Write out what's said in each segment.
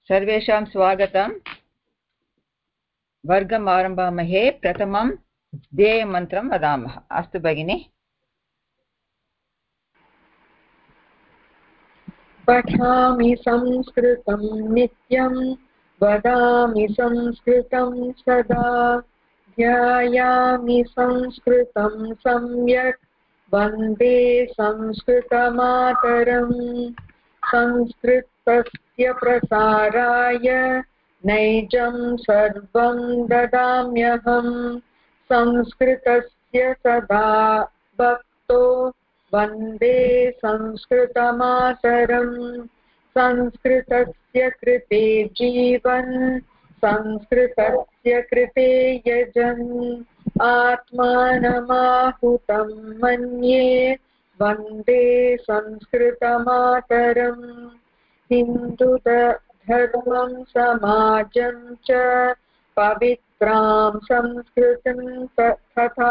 सर्वेषां स्वागतं। वर्गम् आरम्भामहे। प्रथमं ध्येयमन्त्रं वदामः। अस्तु भगिनि। पठामि संस्कृतं नित्यं वदामि संस्कृतं सदा ध्यायामि संस्कृतं सम्यक् वन्दे संस्कृतमातरम् संस्कृतस्य प्रसाराय नैजं सर्वं ददाम्यहम् संस्कृतस्य सदा भक्तो वन्दे संस्कृतमातरम् संस्कृतस्य कृते जीवन् संस्कृतस्य कृते यजन् आत्मानमाहुतं मन्ये वन्दे संस्कृतमातरम् हिन्दुधर्मं समाजं च पवित्रां संस्कृतिं तथा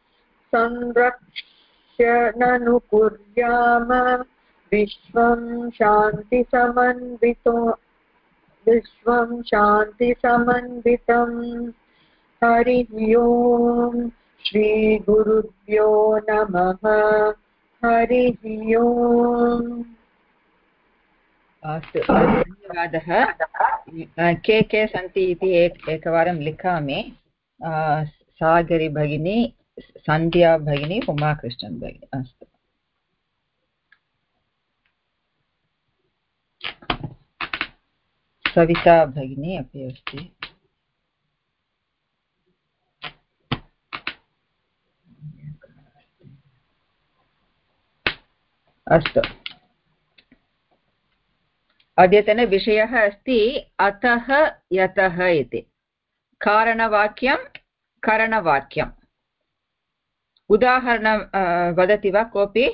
संरक्ष्य ननु कुर्याम विश्वं शान्तिसमन्वितम्। हरिः ओम् श्रीगुरुभ्यो नमः। हरिः ओम्। अस्तु, धन्यवादः। के सन्ति इति एकवारं लिखामि। सागरी भगिनी, सन्ध्या भगिनी, उमाकृष्णन् भगिनी। अस्तु, सविता भगिनी अपि अस्ति। अस्तु, अद्यतनविषयः अस्ति अतः यतः इति। कारणवाक्यं करणवाक्यम्। उदाहरणं वदति वा कोऽपि?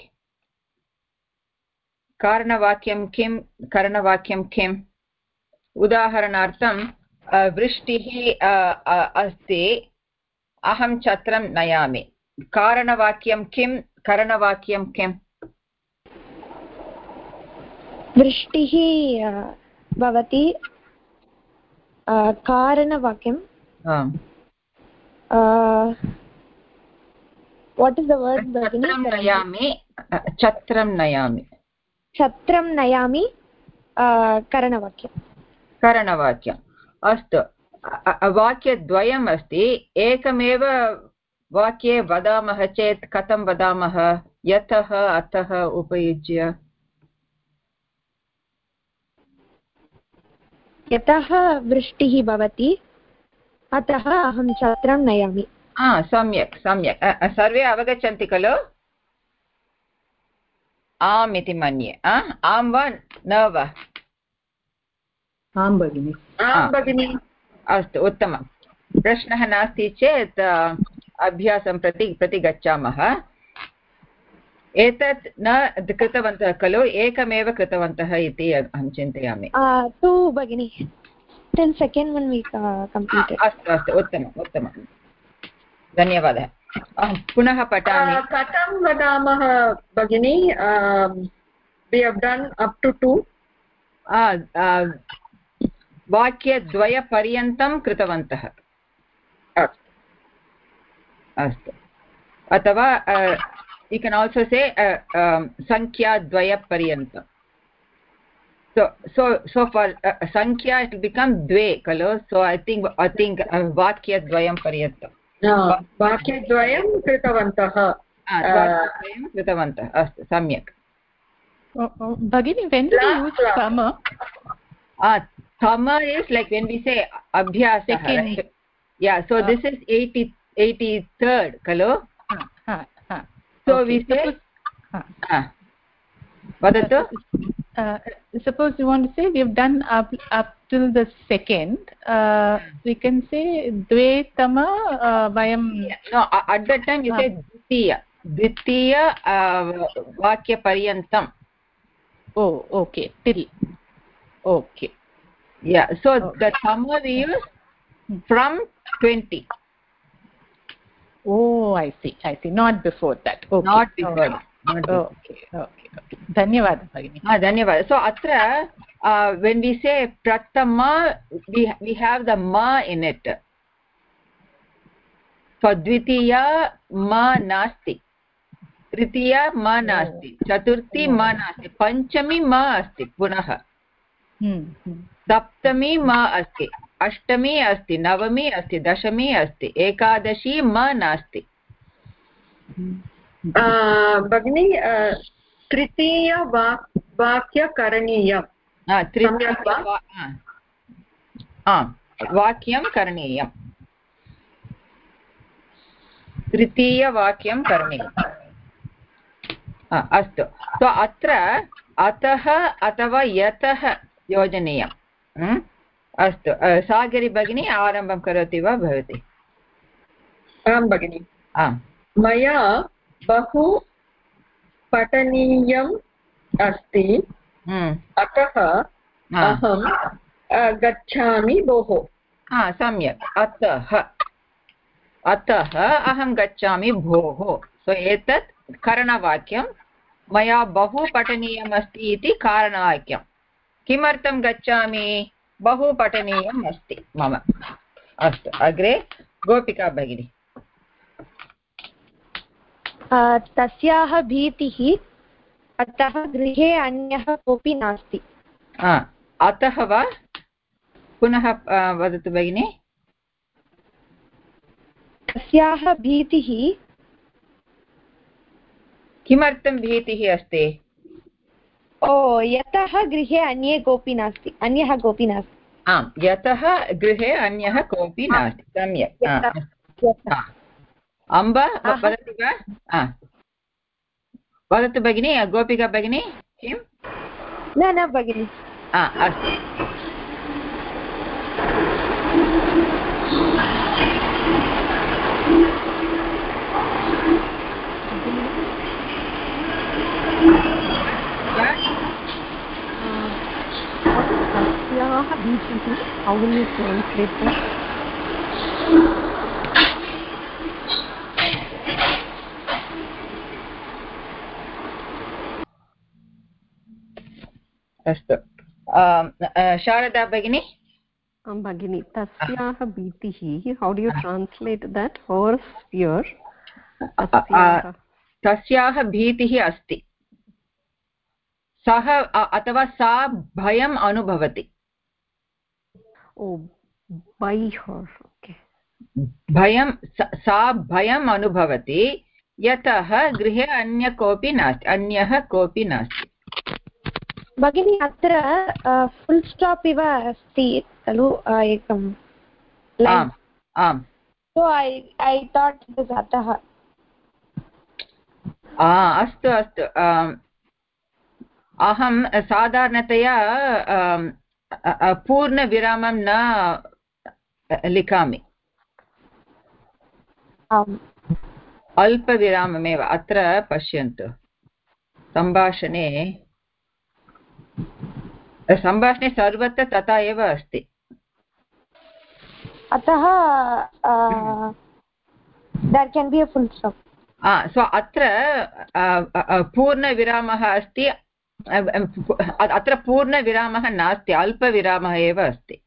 कारणवाक्यं किं, करणवाक्यं किम्? उदाहरणार्थं वृष्टिः अस्ति, अहं छत्रं नयामि। कारणवाक्यं किं, करणवाक्यं किम्? वृष्टिः भवति कारणवाक्यं। वाट् इस् द वर्ड् भगिनी? छत्रं नयामि करणवाक्यम्। अस्तु, वाक्यद्वयम् अस्ति। एकमेव वाक्ये वदामः चेत् कथं वदामः? यतः अतः उपयुज्य। यतः वृष्टिः भवति अतः अहं छत्रं नयामि। सम्यक् सम्यक्। सर्वे अवगच्छन्ति खलु? आम् इति मन्ये। आं वा न वा? आं भगिनि। अस्तु, उत्तमं। प्रश्नः नास्ति चेत् अभ्यासं प्रति गच्छामः। एतत् न कृतवन्तः खलु, एकमेव कृतवन्तः इति अहं चिन्तयामि। भगिनि 10 seconds when we completed. अस्तु, उत्तमं। धन्यवादः। पुनः पठामि। कथं वदामः भगिनि? we have done up to 2. वाक्यद्वयपर्यन्तं कृतवन्तः। अस्तु, अथवा you can also say संख्याद्वयपर्यन्तं. So for sankhya it will become dve khalo. So I think vakyadvayam paryantam. वाक्यद्वयं कृतवन्तः। अस्तु, सम्यक् भगिनी। when do you use tama? Tama is like when we say abhyasa, right? Yeah, so this is 83rd khalo. So okay. We say vadatu. Suppose you want to say we have done up till the second, we can say dvetama vayam. No, at that time you say dvitiya vakya paryantam. Oh, okay, till. Okay, yeah, so okay. The tama we use from 20. Oh, I see, not before that. Okay. Not before. धन्यवादः भगिनी. धन्यवादः. सो अत्र when we say prathama, we have the ma in it. So dvitiya ma nasti, tritiya ma nasti, chaturthi ma nasti, panchami ma asti punah, saptami ma asti, ashtami asti, navami asti, dashami asti, ekadashi ma nasti. भगिनी तृतीय वाक्य करणीयं. वाक्यं करणीयम्. तृतीयवाक्यं करणीयम्. अस्तु. सो अत्र अतः अथवा यतः योजनीयम्. अस्तु, सागरी भगिनी आरम्भं करोति वा भवती? आं भगिनि. मया बहु पठनीयम् अस्ति, अतः अहं गच्छामि भोः. सम्यक्. अतः अहं गच्छामि भोः. सो एतत् करणवाक्यं. मया बहु पठनीयम् अस्ति इति कारणवाक्यं. किमर्थं गच्छामि? बहु पठनीयम् अस्ति मम. अस्तु, अग्रे गोपिका भगिनी. तस्याः भीतिः, अतः गृहे अन्यः कोऽपि नास्ति. अतः वा? पुनः वदतु भगिनि. तस्याः भीतिः. किमर्थं भीतिः अस्ति? यतः गृहे अन्यः कोऽपि नास्ति. आम्, यतः गृहे अन्यः कोऽपि नास्ति. सम्यक्. अम्ब वदति वा? वदतु भगिनी. गोपिका भगिनी किं? न भगिनि. अस्तु. तस्याः भीतिः, how will you translate that? अस्तु, शारदा भगिनी. भगिनी, तस्याः भीतिः, how do you translate that? Her fear. तस्याः भीतिः अस्ति. सः अथवा सा भयम् अनुभवति. by her. Okay. सा भयम् अनुभवति, यतः गृहे अन्यः कोऽपि नास्ति. भगिनी, अत्र फुल् स्टाप् इव अस्ति खलु एकं. आम्. So I thought it is अतः. अस्तु. अहं साधारणतया पूर्णविरामं न लिखामि. अल्पविराममेव. अत्र पश्यन्तु, सम्भाषणे सर्वत्र तथा एव अस्ति. अतः there can be a full stop. सो अत्र पूर्णविरामः अस्ति. अत्र पूर्णविरामः नास्ति, अल्पविरामः एव अस्ति.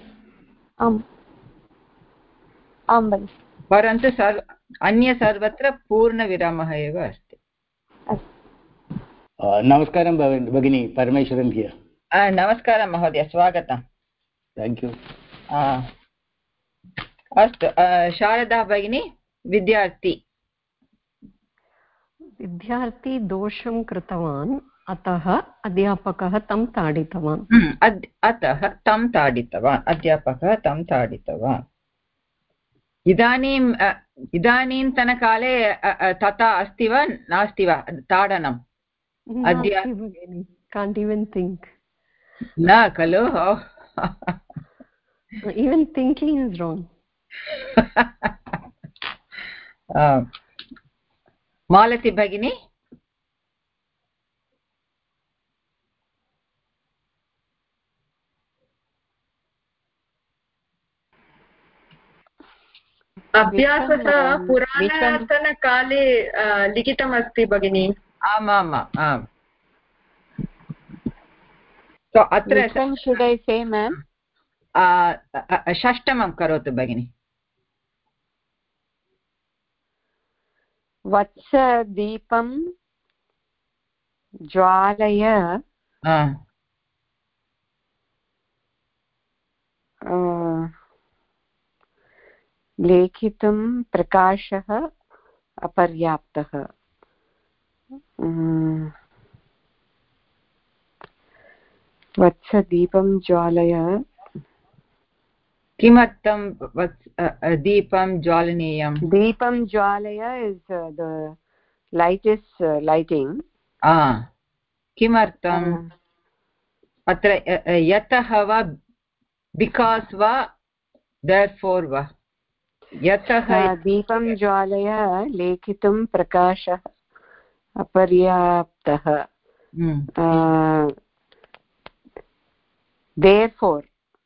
परन्तु अन्य सर्वत्र पूर्णविरामः एव अस्ति. नमस्कारं भगिनी, परमेश्वरन् हियर्. नमस्कारं महोदय, स्वागतं. Thank you. अस्तु, शारदा भगिनी. विद्यार्थी दोषं कृतवान्, अतः अध्यापकः तं ताडितवान्. अध्यापकः तं ताडितवान्. इदानीन्तनकाले तथा अस्ति वा नास्ति वा ताडनं? Can't even think. न खलु. Even thinking is wrong. मालती भगिनी. अभ्यासः पुरातनकाले लिखितमस्ति भगिनि. आम् so अत्र which one should I say ma'am षष्टमं करोतु भगिनि वत्स दीपं ज्वालय लेखितुं प्रकाशः अपर्याप्तः वत्स दीपं ज्वालय किमर्थं दीपं ज्वालनीयं दीपं ज्वालय is the light is lighting किमर्थम् अत्र यतः वा बिकास् वा therefore वा यतः दीपं ज्वालय लेखितुं प्रकाशः अपर्याप्तः therefore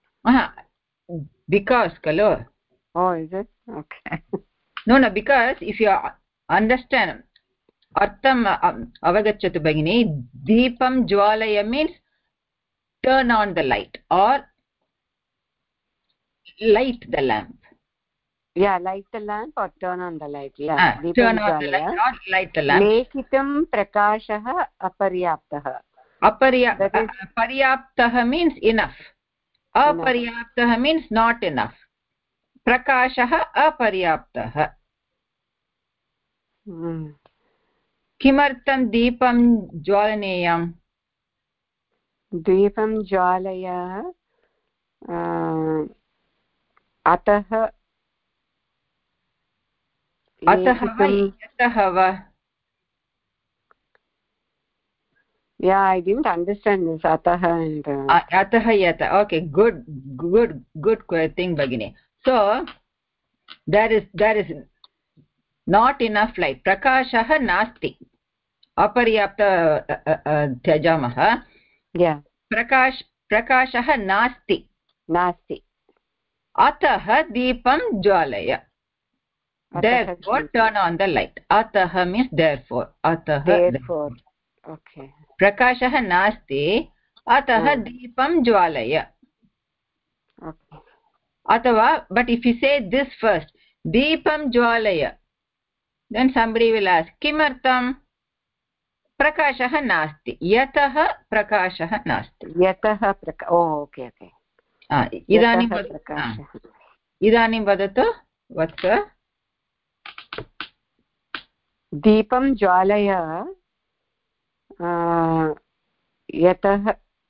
because kalo oh is it okay no because if you understand artham avagachyatu bagini deepam jwalaya means turn on the light or light the lamp light the lamp or turn on the light turn on the light or light the lamp lekhitum prakashah aparyaptah aparyaptah means enough aparyaptah means not enough prakashah aparyaptah किमर्थं दीपं ज्वालनीयं दीपं ज्वालय अतः यतः वा I didn't understand this atah and atah yata okay good thing bagini so there is not enough light prakashah nasti aparyapta tyajamah prakashah nasti atah deepam jwalaya therefore turn on the light atah means therefore okay prakashah nasti atah deepam jwalaya okay atava but if you say this first deepam jwalaya then somebody will ask kimartam prakashah nasti yatah prakashah nasti okay idanim vadatu vatsa दीपं ज्वालय यतः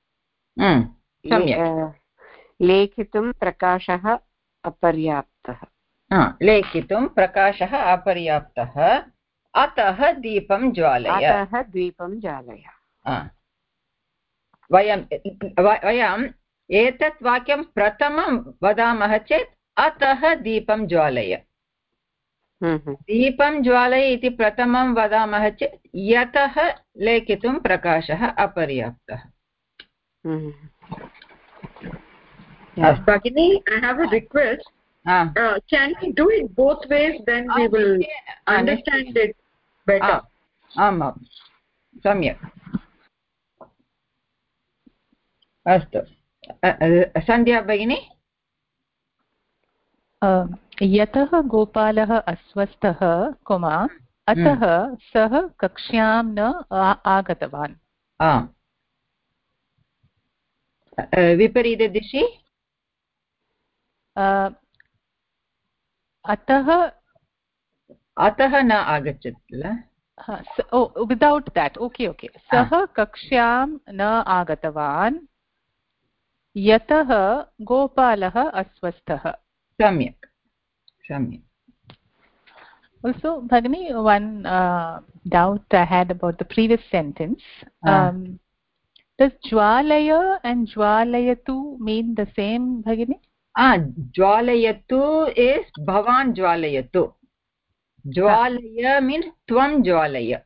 लेखितुं प्रकाशः अपर्याप्तः लेखितुं प्रकाशः अपर्याप्तः अतः दीपं ज्वालय वयम् एतत् वाक्यं प्रथमं वदामः चेत् अतः दीपं ज्वालय दीपं ज्वालय इति प्रथमं वदामः चेत् यतः लेखितुं प्रकाशः अपर्याप्तः Bhagini, I have a request. Can we do it both ways, then we will understand it better. आम् सम्यक् अस्तु सन्ध्या भगिनी यतः गोपालः अस्वस्थः अतः सः कक्ष्यां न आगतवान् विपरीतदिशि अतः न आगच्छति किल विदौट् देट् ओके सः कक्ष्यां न आगतवान् यतः गोपालः अस्वस्थः सम्यक् Also Bhagini, one doubt I had about the previous sentence. Does jwalaya and jwalayatu mean the same, Bhagini? Jwalayatu is bhavan jwalayatu. Jwalaya means tvam jwalaya.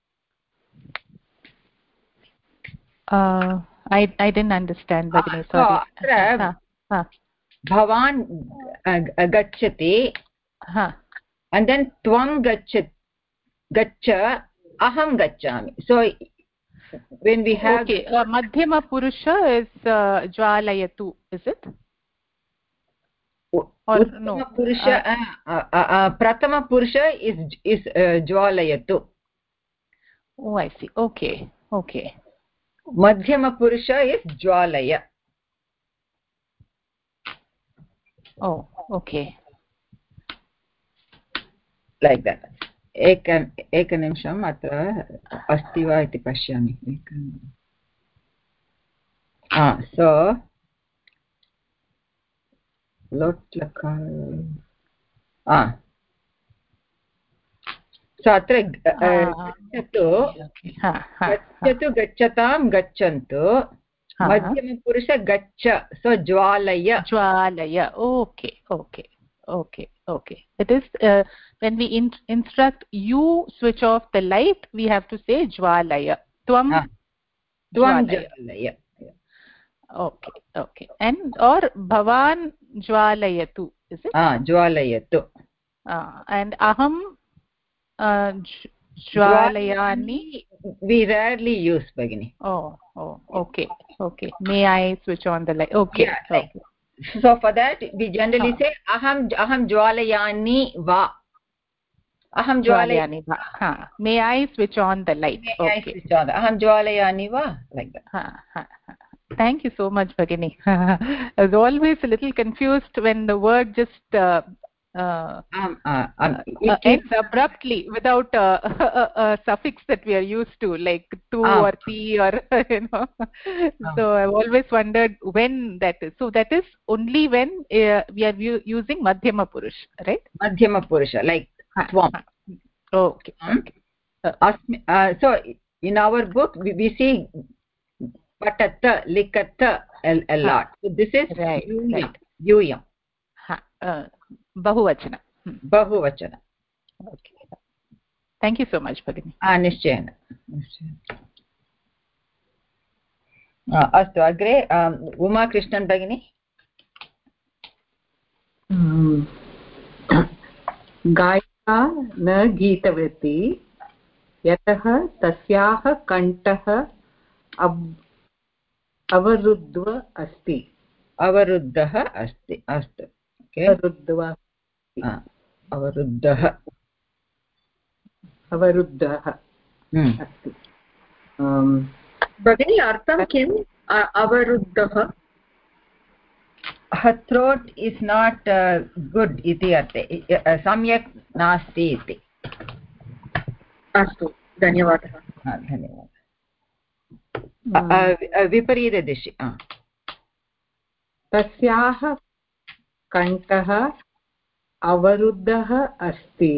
I didn't understand, Bhagini, sorry. Bhavan gacchati and then tvam gaccha aham gachami. So when we have madhyama purusha is jwalayatu, is it? Or no, purusha prathama purusha is jwalayatu. Oh, I see. Okay. Madhyama purusha is jwalaya. Oh, okay. Like that. एकनिमिषम् अत्र अस्ति वा इति पश्यामि. So लोट् लकार so अत्र गच्छतु गच्छतां गच्छन्तु मध्यमपुरुष गच्छ so ज्वालय. Okay. It is when we instruct you switch off the light, we have to say jwalaya. Tvam jwalaya. Okay. And or bhavan jwalayatu, is it? Jwalayatu. And aham jwalayani. We rarely use, Bhagini. Oh, okay. May I switch on the light? Okay. Yeah, okay. So for that we generally say aham jwalayani va. Aham jwalayani va. May I switch on the light? I switch on. Aham jwalayani va, like that. Thank you so much, Bhagini. I was always a little confused when the word just ends abruptly without a suffix that we are used to, like tu or ti or So I've always wondered when that is. So that is only when we are using madhyama purush, right? Madhyama purusha, like tvam. Okay. So in our book we see patata, likata a lot. So this is yuyam. Bahuvachana. Okay. Thank you so much, Bhagini. निश्चयेन. अस्तु अग्रे उमा कृष्णन् भगिनी. गायिका न गीतवती यतः तस्याः कण्ठः अवरुद्धः अस्ति. अस्तु. अवरुद्धः अस्ति. भगिनी अर्थं किम् अवरुद्धः? Her throat is not good iti arte. Samyak nasti iti. अस्तु, धन्यवादः. विपरीतदिशि. तस्याः कण्ठः अवरुद्धः अस्ति,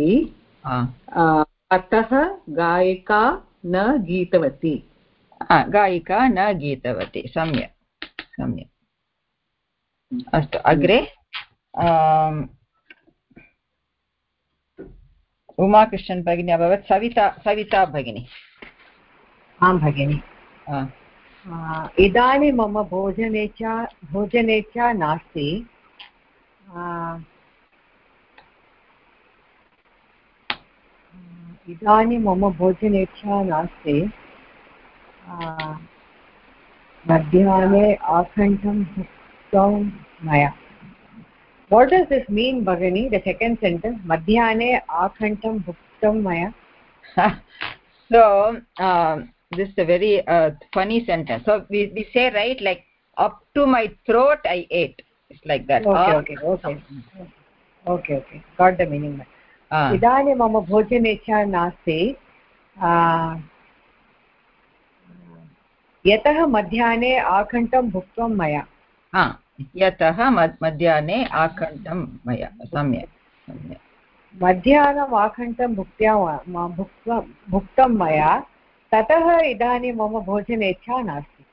अतः गायिका न गीतवती. गायिका न गीतवती. सम्यक्. अस्तु अग्रे उमाकृष्णन् भगिनी अभवत्. सविता भगिनी. आं भगिनि. इदानीं मम भोजने च नास्ति. इदानीं मम भोजने च नास्ति. मध्याह्ने आकण्ठं भुक्तं मया. What does this mean, Bhagini? The second sentence, Madhyane akhantam bhuktam maya. So this is a very funny sentence. So we say, right, like up to my throat I ate. It's like that. Okay. Got the meaning. Idane mama bhojane cha nasti. Yatah madhyane akhantam bhuktam maya. यतः मध्याह्ने आकण्ठं मया. सम्यक्. मध्याह्नम् आकण्ठं भुक्तं मया, ततः इदानीं मम भोजने इच्छा नास्ति.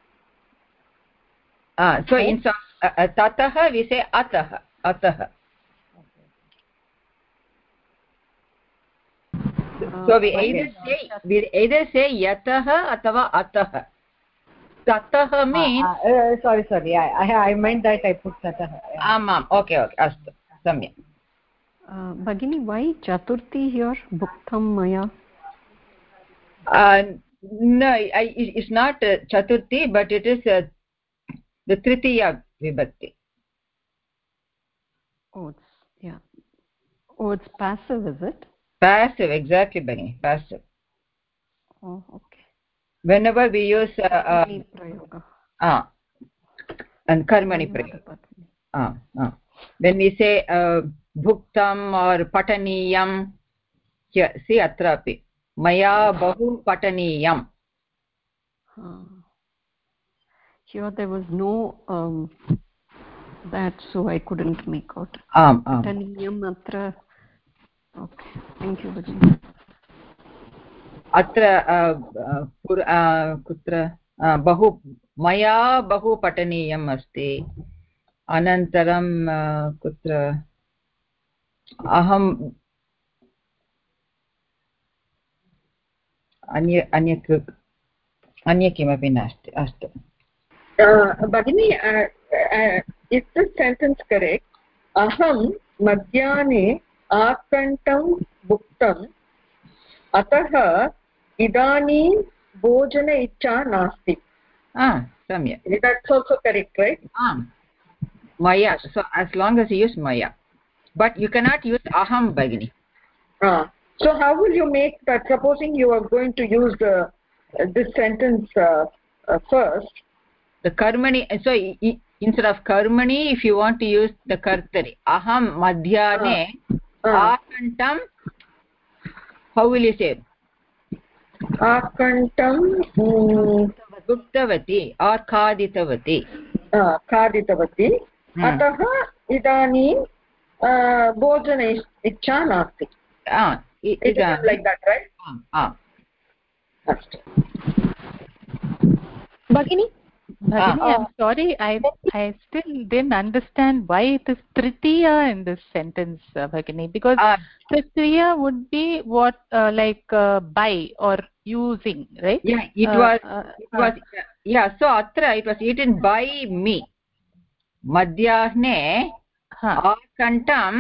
So ततः we say अतः. So we either say यतः अथवा अतः. tatah means sorry I meant that I put tatah. Amam. Okay. Astu. Samyak. Bhagini, why chaturthi here? Bhuktam maya. No, it's not chaturthi, but it is the tritiya vibhakti. Oh, it's passive, is it? Passive, exactly, Bhagini, passive. Oh, okay. Whenever we use and karmani prayoga. When we say bhuktam or pataniyam, here, see atrapi. Maya bahu pataniyam. Here there was no that, so I couldn't make out. Pataniyam atra. Okay, thank you, Bhagini. Atra kutra bahu maya bahu pataniyam asti. Anantaram kutra aham अन्य किमपि नास्ति. अस्तु भगिनी, is this sentence correct? aham madhyane आकण्ठं भुक्तम् अतः इदानीं भोजन इच्छा नास्ति. सम्यक्. That's also correct, right? Maya. So as long as you use maya, but you cannot use aham, Bhagini. So how will you make that? Supposing you are going to use this sentence first. The karmani. So instead of karmani, if you want to use the kartari, aham madhyane akantam. How will you say? Akantam bhuktavati or khaditavati. Khaditavati. Atah idanim bhojana ichha nasti. It is like that, right? Bhagini, I'm sorry, I still didn't understand why it is tritiya in this sentence, Bhagini, because tritiya would be what like buy or using, right? Yeah, it was yeah. So atra it was eaten by me. Madhyahne akantam.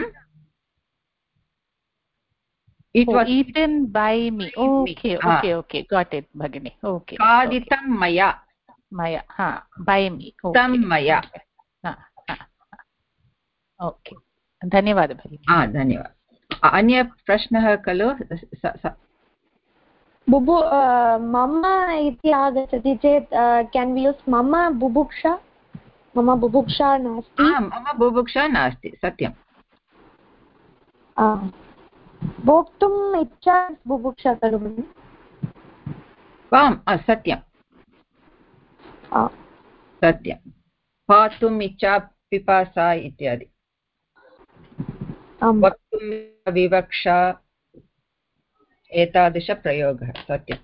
It was eaten by me. Okay, got it, Bhagini. Okay. Khaditam maya. Maya, by me. Tam maya. Okay. धन्यवादः भगिनी. धन्यवादः. अन्य प्रश्नः खलु? बुबु मम इति आगच्छति चेत् केन् वि यूस् मम बुभुक्षा? मम बुभुक्षा नास्ति. मम बुभुक्षा नास्ति, सत्यं. भोक्तुम् इच्छा बुभुक्षा खलु भगिनि? सत्यं सत्यं. पातुम् इच्छा पिपासा इत्यादि. वक्तुं विवक्षा एतादृशप्रयोगः सत्यम्.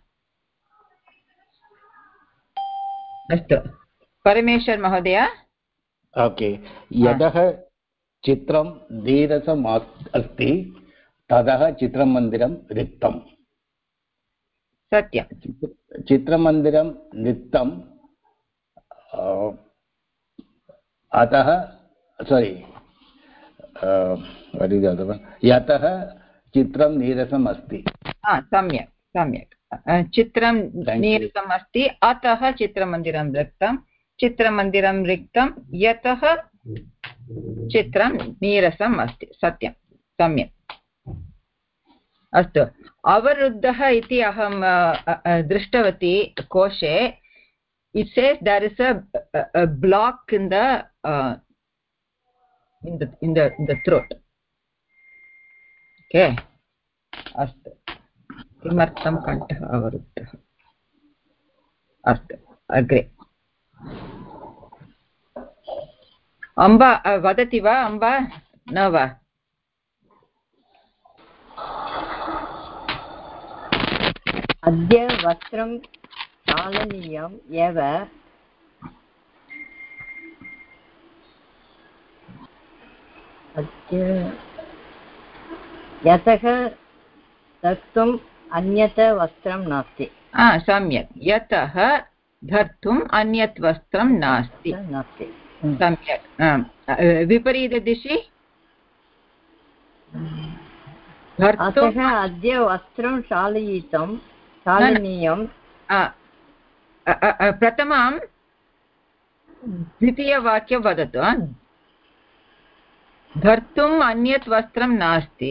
अस्तु परमेश्वर महोदय. ओके. यतः चित्रं धीरसम् अस्ति ततः चित्रमन्दिरं रिक्तम्. सत्यं. चित्रमन्दिरं रिक्तम् अतः यतः चित्रं नीरसम् अस्ति. सम्यक् सम्यक्. चित्रं नीरसम् अस्ति अतः चित्रमन्दिरं रिक्तं. चित्रमन्दिरं रिक्तं यतः चित्रं नीरसम् अस्ति. सत्यं सम्यक्. अस्तु. अवरुद्धः इति अहं दृष्टवती कोशे. It says there is a block in the throat. Okay. अस्तु. किमर्थं कण्ठः अवरुद्धः? अस्तु अग्रे. अम्बा वदति वा? अम्बा न वा? अद्य वस्त्रं चालनीयम् एव. अद्य यतः धर्तुम् अन्यत् वस्त्रं नास्ति. सम्यक्. यतः धर्तुम् अन्यत् वस्त्रं नास्ति. सम्यक्. विपरीतदिशि अतः अद्य वस्त्रं चालयितुम् चालनीयं प्रथमं द्वितीयवाक्यं वदतु धर्तुम् अन्यत् वस्त्रं नास्ति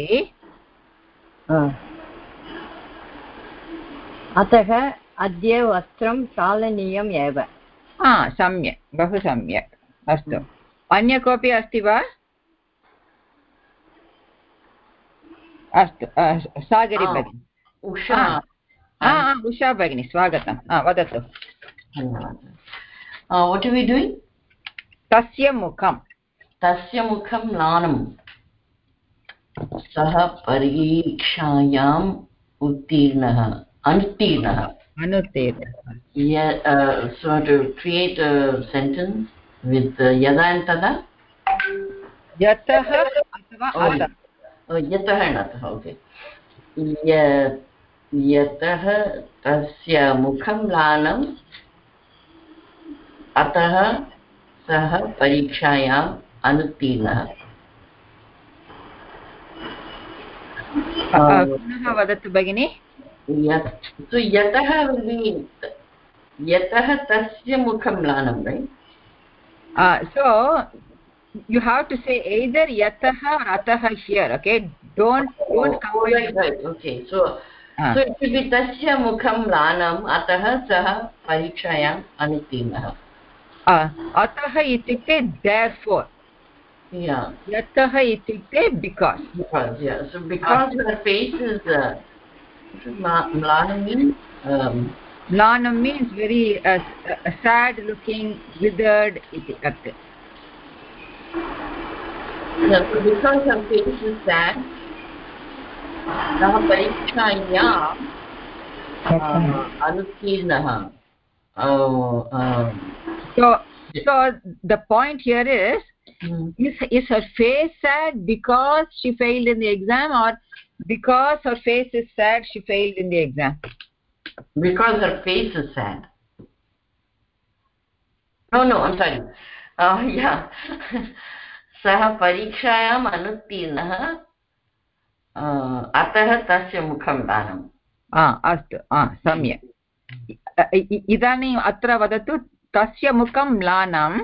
अतः अद्य वस्त्रं चालनीयम् एव सम्यक् बहु सम्यक् अस्तु अन्य कोऽपि अस्ति वा अस्तु सागरी भगिनी उषा भगिनी स्वागतं वदतु what are we doing तस्य मुखं म्लानं सः परीक्षायाम् अनुत्तीर्णः so to create a sentence with yada and tada yatah athva atah yatah and atah okay yatah tasya mukham mlanam atah सः परीक्षायाम् अनुत्तीर्णः पुनः वदतु भगिनि यतः तस्य मुखं म्लानं right so you have to say either yatah or atah here okay don't combine right okay so it should be tasya mukham mlanam atah sah parikshayam अनुत्तीर्णः अतः इत्युक्ते therefore yatah इत्युक्ते because yeah so because her face is mlanam means very sad looking withered iti artha so because her face is sad sah parikshayam अनुत्तीर्णः so the point here is is her face sad because she failed in the exam or because her face is sad she failed in the exam because her face is sad no I'm sorry yeah सः परीक्षायाम् अनुत्तीर्णः अतः तस्य मुखं दानम् अस्तु सम्यक् इदानीम् अत्र वदतु तस्य मुखं म्लानं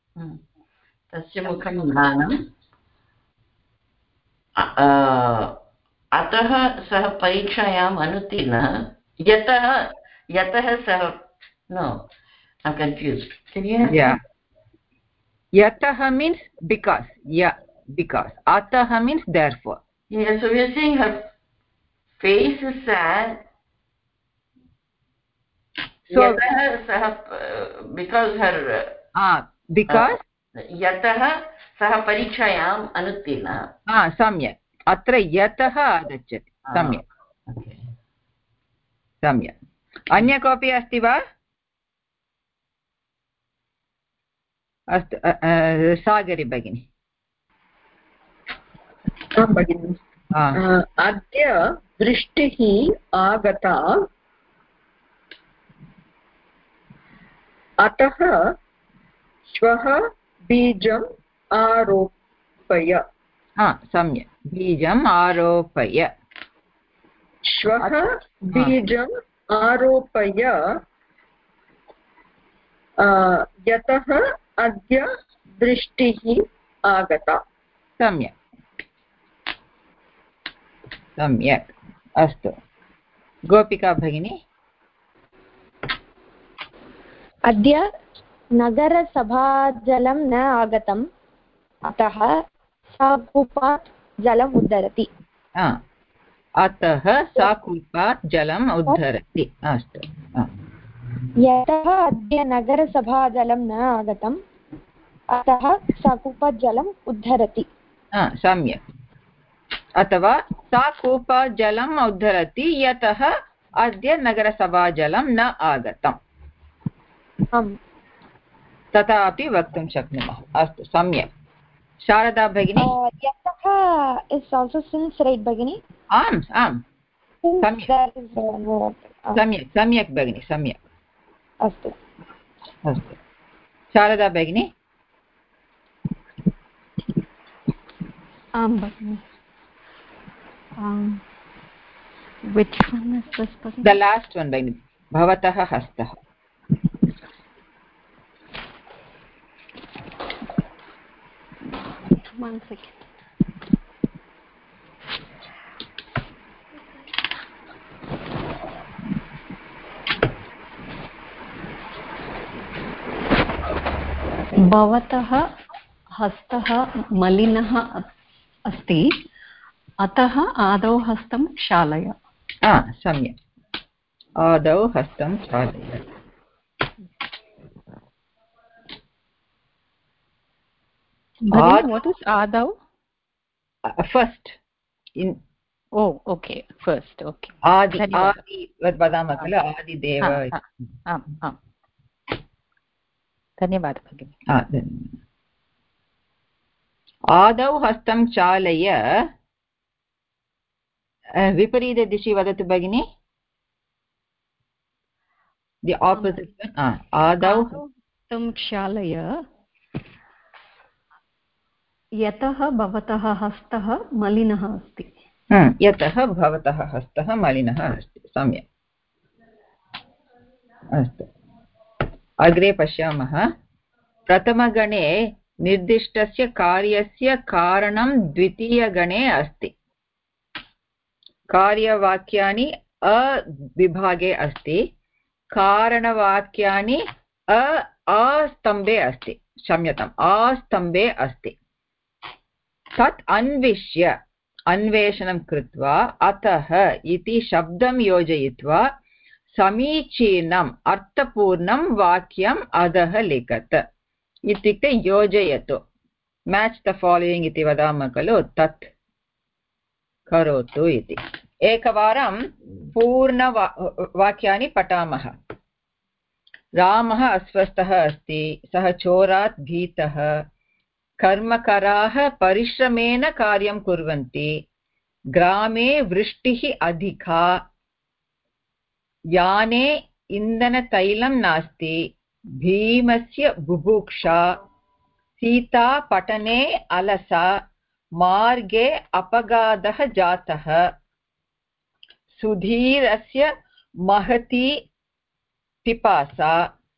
अतः सः परीक्षायाम् अनुत्तीर्णः यतः सः no I'm confused can you yatah means because because atah means therefore so we are saying her face is sad so because her because यतः सः परीक्षायाम् अनुत्तीर्णः सम्यक् अत्र यतः आगच्छति सम्यक् अन्य कोऽपि अस्ति वा अस्तु सागरी भगिनी भगिनि अद्य वृष्टिः आगता अतः श्वः बीजम् आरोपय सम्यक् बीजम् आरोपय श्वः बीजम् आरोपय यतः अद्य वृष्टिः आगता सम्यक् अस्तु गोपिका भगिनी अद्य नगरसभाजलं न आगतम् अतः सा कूपात् जलम् उद्धरति अतः सा कूपात् जलम् उद्धरति अस्तु यतः अद्य नगरसभाजलं न आगतम् अतः सा कूपात् जलम् उद्धरति सम्यक् अथवा सा कूपात् जलम् उद्धरति यतः अद्य नगरसभाजलं न आगतम् तथापि वक्तुं शक्नुमः अस्तु सम्यक् शारदा भगिनी यतः इस् आल्सो सिन्स् रैट् भगिनी आम् सम्यक् भगिनी सम्यक् अस्तु शारदा भगिनी आं भगिनि Which one is this? The last one, Bhagini. Bhavatah hastah. One second. भवतः हस्तः मलिनः अस्ति, अतः आदौ हस्तं क्षालय. सम्यक्. आदौ हस्तं क्षालय. What is adau? First. Okay, first. Okay. Adi vadamah khlu, adi deva. धन्यवादः भगिनी. आदौ हस्तं चालय. विपरीतदिशि वदतु भगिनी. The opposite. आदौ हस्तं क्षालय यतः भवतः हस्तः मलिनः अस्ति. यतः भवतः हस्तः मलिनः अस्ति. सम्यक्. अस्तु, अग्रे पश्यामः. प्रथमगणे निर्दिष्टस्य कार्यस्य कारणं द्वितीयगणे अस्ति. कार्यवाक्यानि अविभागे अस्ति, कारणवाक्यानि अस्तम्भे अस्ति. क्षम्यताम्, अस्तम्भे अस्ति. तत् अन्विष्य, अन्वेषणं कृत्वा अतः इति शब्दं योजयित्वा समीचीनम् अर्थपूर्णं वाक्यम् अधः लिखत. इत्युक्ते योजयतु. मैच द फॉलोइंग इति वदामः खलु, तत् करोतु इति. एकवारं पूर्णवाक्यानि पठामः. रामः अस्वस्थः अस्ति, सः चोरात् भीतः, कर्मकराः परिश्रमेण कार्यं कुर्वन्ति, ग्रामे वृष्टिः अधिका, याने इन्धनतैलं नास्ति, भीमस्य बुभुक्षा, सीता पटने अलसा, मार्गे अपघातः जातः, सुधीरस्य महती पिपासा,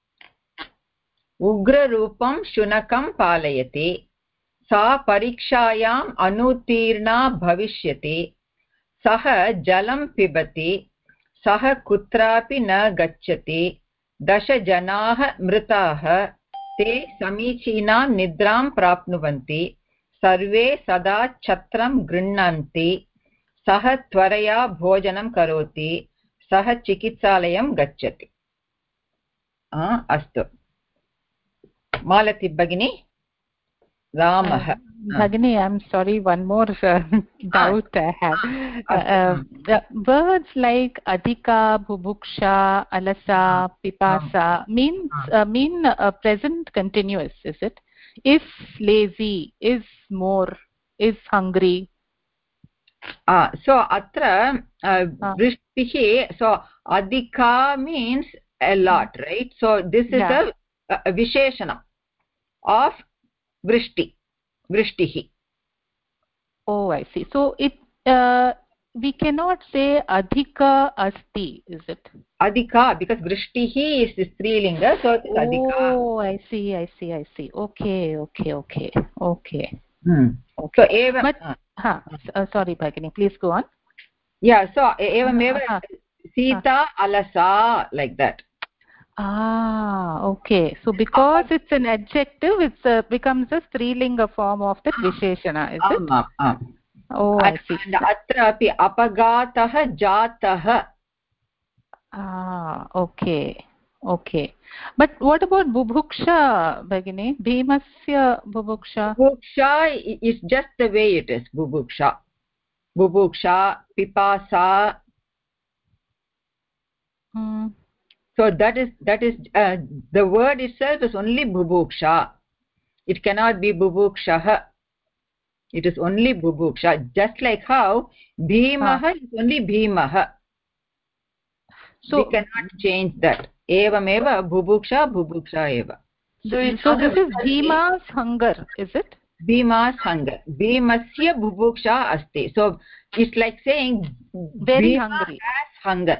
उग्ररूपं शुनकं पालयति, सा परीक्षायाम् अनुत्तीर्णा भविष्यति, सः जलं पिबति, सः कुत्रापि न गच्छति, 10 जनाः मृताः, ते समीचीनां निद्रां प्राप्नुवन्ति, सर्वे सदा छत्रं गृह्णन्ति, सः त्वरया भोजनं करोति, सः चिकित्सालयं गच्छति. अस्तु, मालती भगिनी. रामः. Bhagini, I'm sorry, one more doubt I have. The words like adhika, bubhuksha, alasa, pipasa mean present continuous, is it? Is lazy, is more, is hungry. So atra vrishtihi, so adhika means a lot, right? So this is a visheshanam of vrishtihi. Oh, I see. So it we cannot say adhika asti, is it? Adhika, because vrishtihi is the strilinga, so it is adhika. Oh, I see. Okay. So evam. But sorry Bhagini, please go on. Yeah, so evam eva Sita alasa, like that. Okay. So because it's an adjective, it becomes a strilinga form of the visheshana, is it? Oh, I see. And atra api apagatah jatah. Okay. But what about bubhuksha, Bhagini? Bhimasya bubhuksha. Bubhuksha is just the way it is. Bubhuksha, pipasa. So that is the word itself is only bubhuksha. It cannot be bubhukshah. It is only bubhuksha. Just like how bhimah is only bhimah. So we cannot change that. Evam eva bubhuksha eva. So this is bhima's hunger, is it? Bhima's hunger. Bhimasya bubuksha asti. So it's like saying very Bhima hungry. has hunger.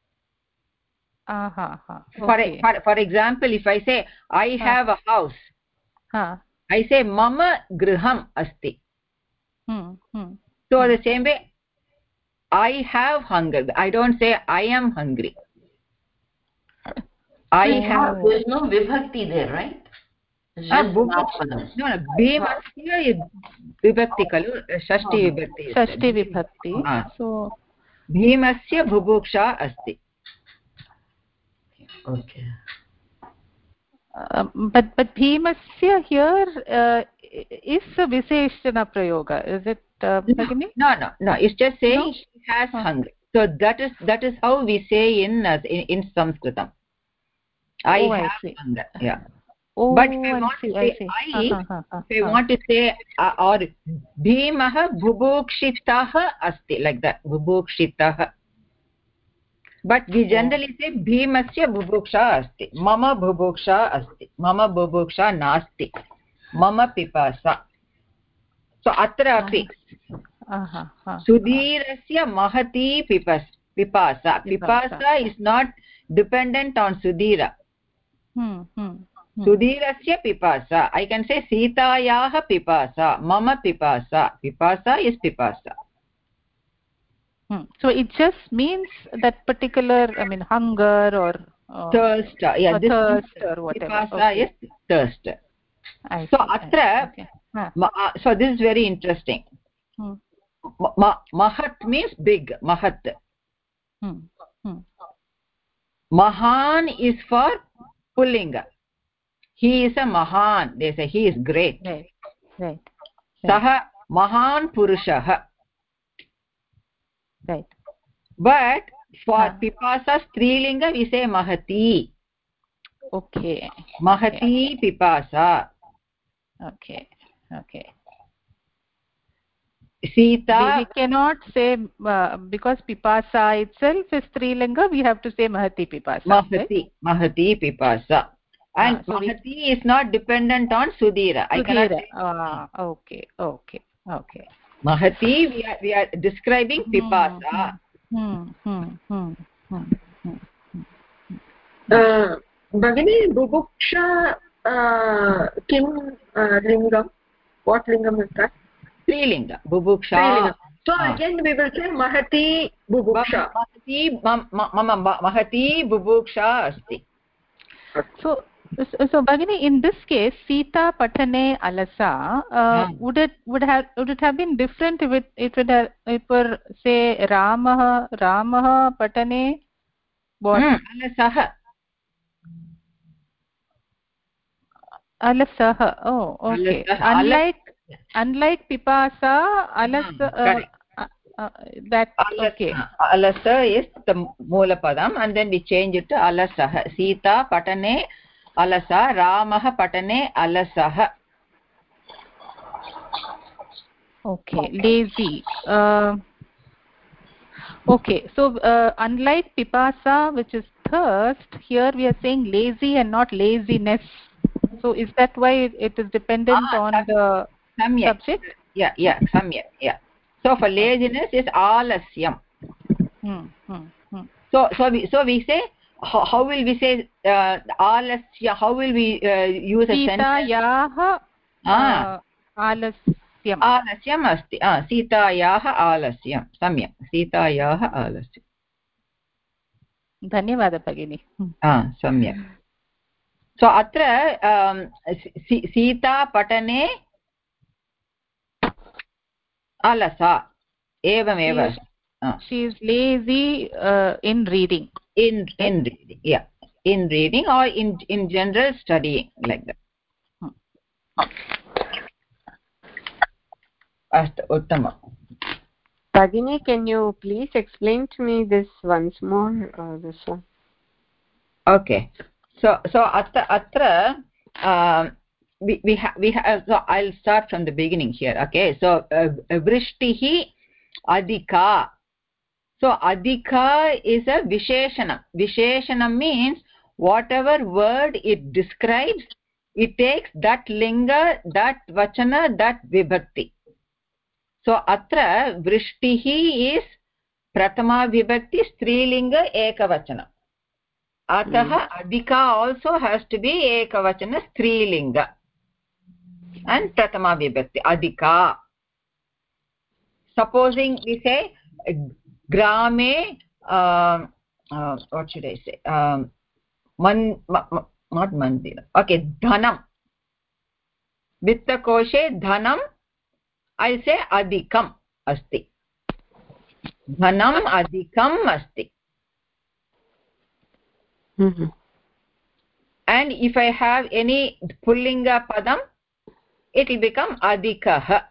Okay. For example, if I say I have a house, I say mama griham asti. So the same way, I have hunger. I don't say I am hungry. There's no vibhakti there, right? No, bhimasya is vibhakti kalu, shashti vibhakti. Shashti vibhakti. So bhimasya bubuksha asti. Okay. But bhimasya here is a visheshana prayoga, is it, Bhagini? No, it's just saying he has hunger. So that is how we say in Sanskritam. I have hunger. Yeah. But if I want to say or bhimah bubukshitah asti, like that, bubukshitah. But we generally say bhimasya bubuksha asti, mama bubuksha asti, mama bubuksha nasti, mama pipasa. So atra api sudhirasya mahati pipasa. Pipasa is not dependent on sudhira. Sudhirasya pipasa. I can say sitayaha pipasa, mama pipasa. Pipasa is pipasa. So it just means that particular, hunger or thirst. Yeah, or thirst or whatever. Pipasa is thirst. So atra, so this is very interesting. Mahat means big. Mahat. Mahan is for pullinga. He is a mahan. They say he is great. Right. Saha mahan purushah. Right. But for pipasa strilinga we say mahati. Okay. Mahati pipasa. Okay. Sita. We cannot say because pipasa itself is strilinga, we have to say mahati pipasa. Mahati pipasa. And so mahati is not dependent on sudhira. I cannot say. Okay. Mahati, we are describing pipasa. Bhagini, bubuksha kim lingam? What lingam is that? Strilinga. Bubuksha. Strilinga. So again we will say mahati bubuksha. Mahati bubuksha asti. So Bhagini, in this case, Sita Patane Alasa, would it have been different if it were say Ramaha Patane what? Alasaha. Oh, okay. Unlike Pipasa, Alasa. That okay. Alasa is the Mula Padam, and then we change it to Alasaha. Sita Patane Alasa, Ramaha Patane Alasaha. Okay, lazy. Okay, so unlike Pipasa, which is thirst, here we are saying lazy and not laziness. So is that why it is dependent on the subject? Yeah, samyak. Yeah. So for laziness is alasyam. So we say, how will we say alasya? How will we use a sentence? Sitayaha alasyam. Alasyam asti. Sitayaha alasyam. Samyak. Sitayaha alasyam. Dhanyavada Bhagini. Samyak. So atra Sita Patane Alasa. Evam. She is lazy in reading. In reading, yeah. In reading or in general studying, like that. Asta uttama. Bhagini, can you please explain to me this once more? This one. Okay. So atra we have. So I'll start from the beginning here. Okay. So vrishtihi adhika. So adhika is a visheshanam. Visheshanam means whatever word it describes, it takes that linga, that vachana, that vibhakti. So atra vrishtihi is pratama vibhakti strilinga ekavachana. Ataha adhika also has to be ekavachana strilinga and pratama vibhakti adhika. Supposing we say grame, what should I say, not mandira, okay, dhanam, vittakoshe dhanam, I say adhikam asti, dhanam adhikam asti. And if I have any pullinga padam, it will become adhikah.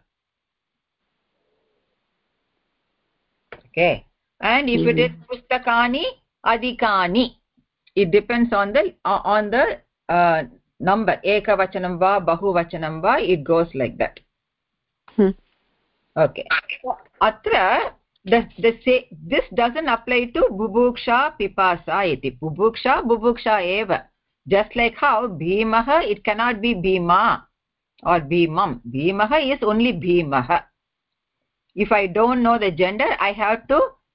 Okay, and if it is pustakani, adhikani, it depends on the number, ekavachanam va bahuvachanam va, it goes like that. Okay, so atra this doesn't apply to bubuksha pipasa iti. Bubuksha eva, just like how bhimaha, it cannot be bhima or bhimam. Bhimaha is only bhimaha. If I don't know the gender, I have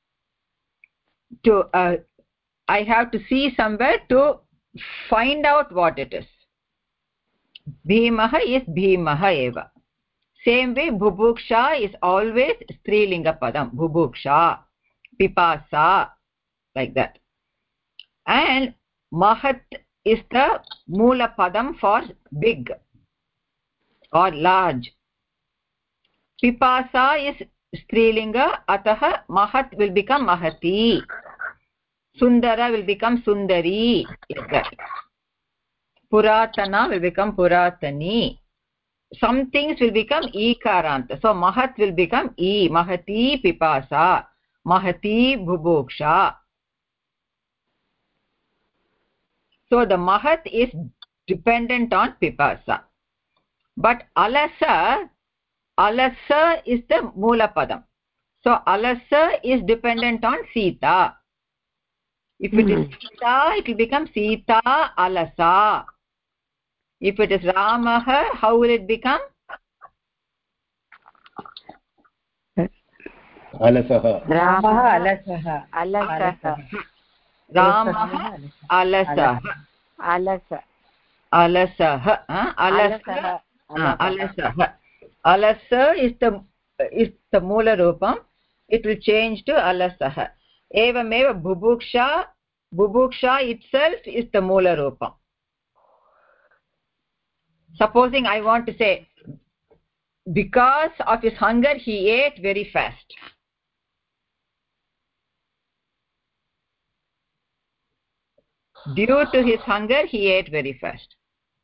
to see somewhere to find out what it is. Bhimaha is bhimaha eva. Same way, bubuksha is always strilinga padam. Bubuksha, pipasa, like that. And mahat is the mula padam for big or large. Pipasa is strilinga, ataha mahat will become mahati. Sundara will become sundari, like that. Puratana will become puratani. Some things will become ikaranta. So mahat will become e. Mahati pipasa. Mahati bubuksha. So the mahat is dependent on pipasa. But alasa is the mula padam. So alasa is dependent on Sita. If it is Sita, it will become Sita alasa. If it is Ramaha, how will it become? Alasaha. Ramaha alasaha. Ramaha alasaha. Alasaha. Alasaha. Alasa is the mula rupam. It will change to alasaha. Evameva bubuksha itself is the mula rupam. Supposing I want to say, because of his hunger he ate very fast. Due to his hunger he ate very fast.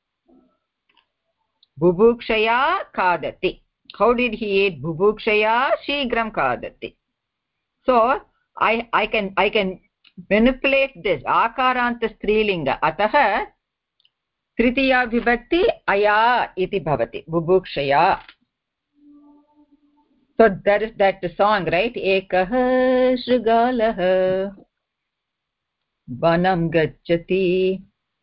Bubukshaya kadati. How did he eat? Bubukshaya shigram kadati. So I can manipulate this. Akaranta strilinga. Ataha tritiya vibhakti aya iti bhavati. Bubukshaya. So that is the song, right? Ekah shrigalah vanam gacchati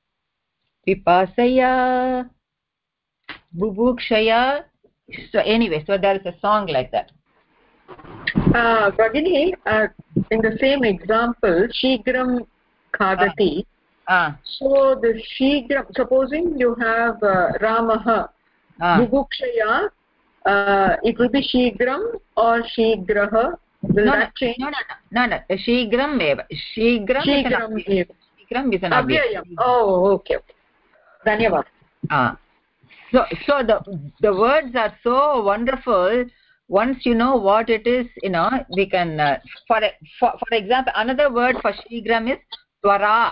pipasaya bubukshaya. So anyway, so there is a song like that. Bhagini, in the same example, shigram khadati. So the shigram, supposing you have Ramaha, bubukshaya, it will be shigram or shigraha. Will that change? No. Shigram eva. Shigram is an avyayam. Oh, okay. Dhanyavad. So the words are so wonderful. Once you know what it is, we can for example, another word for shigram is twara.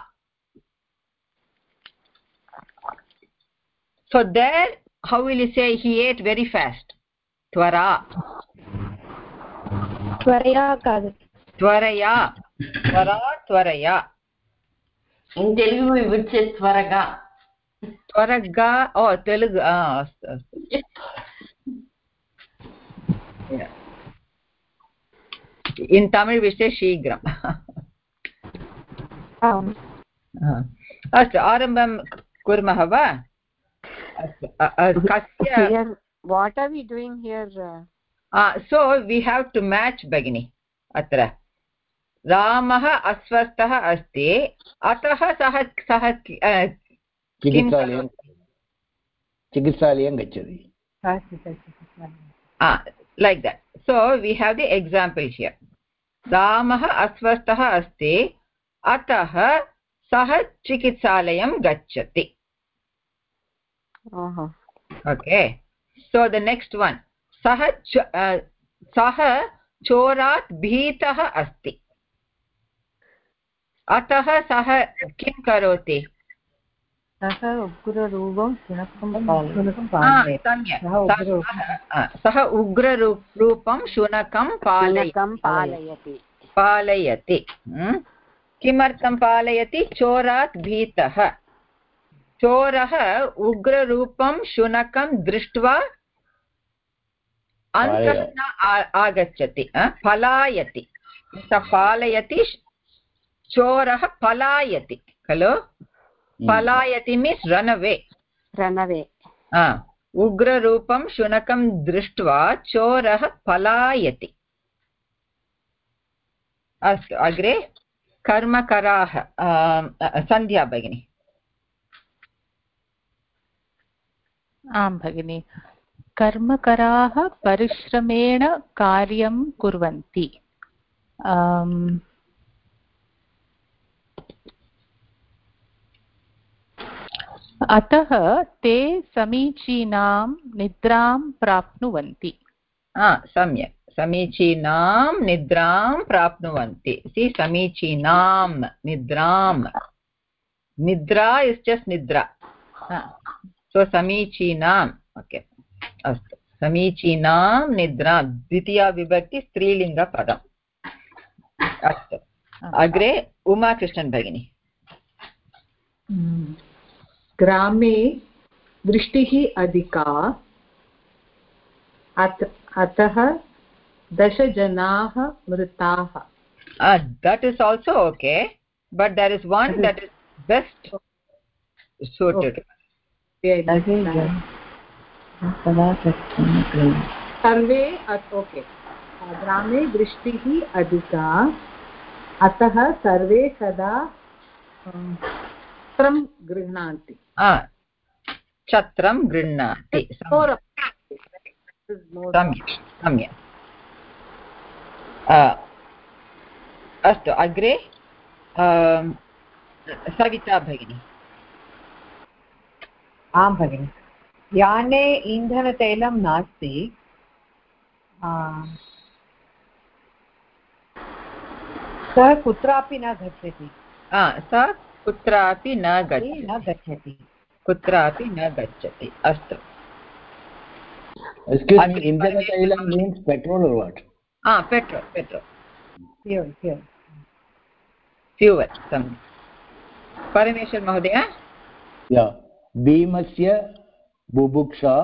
So there, how will you say he ate very fast? Twara. Tvaraya kadati. Tvaraya. Tvaraya. In Telugu we would say twaraga. Twaraga. Oh, Telugu. Yeah. In Tamil we say shigram. Astu arambam kurmah va? kasya here what are we doing here? So we have to match bagini atra ramah aswastah asti atah sah चिकित्सालयं गच्छति like that. So we have the example here. Ramah aswastah asti atah sah chikitsalayam gacchati. Okay, so the next one, sah chorat bheetah asti atah sah kim karoti. सः उग्ररूपं सः उग्ररूपं शुनकं पालयति किमर्थं पालयति चोरात् भीतः चोरः उग्ररूपं शुनकं दृष्ट्वा अन्तः न आगच्छति पलायति पालयति चोरः पलायति खलु पलायति मीन्स् रन् अवे उग्ररूपं शुनकं दृष्ट्वा चोरः पलायति अस्तु अग्रे कर्मकराः सन्ध्या भगिनी आं भगिनि कर्मकराः परिश्रमेण कार्यं कुर्वन्ति अतः ते समीचीनां निद्रां प्राप्नुवन्ति सम्यक् समीचीनां निद्रां प्राप्नुवन्ति समीचीनां निद्रां निद्रा इस् जस्ट् निद्रा सो समीचीनाम् ओके अस्तु समीचीनां निद्रा द्वितीया विभक्ति स्त्रीलिङ्गपदम् अस्तु अग्रे उमाकृष्णन् भगिनी ग्रामे वृष्टिः अधिका अतः 10 जनाः मृताः that is also okay but there is one that is best suited सर्वे ओके ग्रामे वृष्टिः अधिका अतः सर्वे सदा छत्रं गृह्णाति छत्रं गृह्णाति सम्यक् अस्तु अग्रे सविता भगिनी आं भगिनि याने इन्धनतैलं नास्ति सः कुत्रापि न गच्छति सः कुत्रापि न गच्छति कुत्रापि न गच्छति अस्तु इन्धनतैलं means petrol or what petrol fuel Parameshwar महोदय भीमस्य बुभुक्षा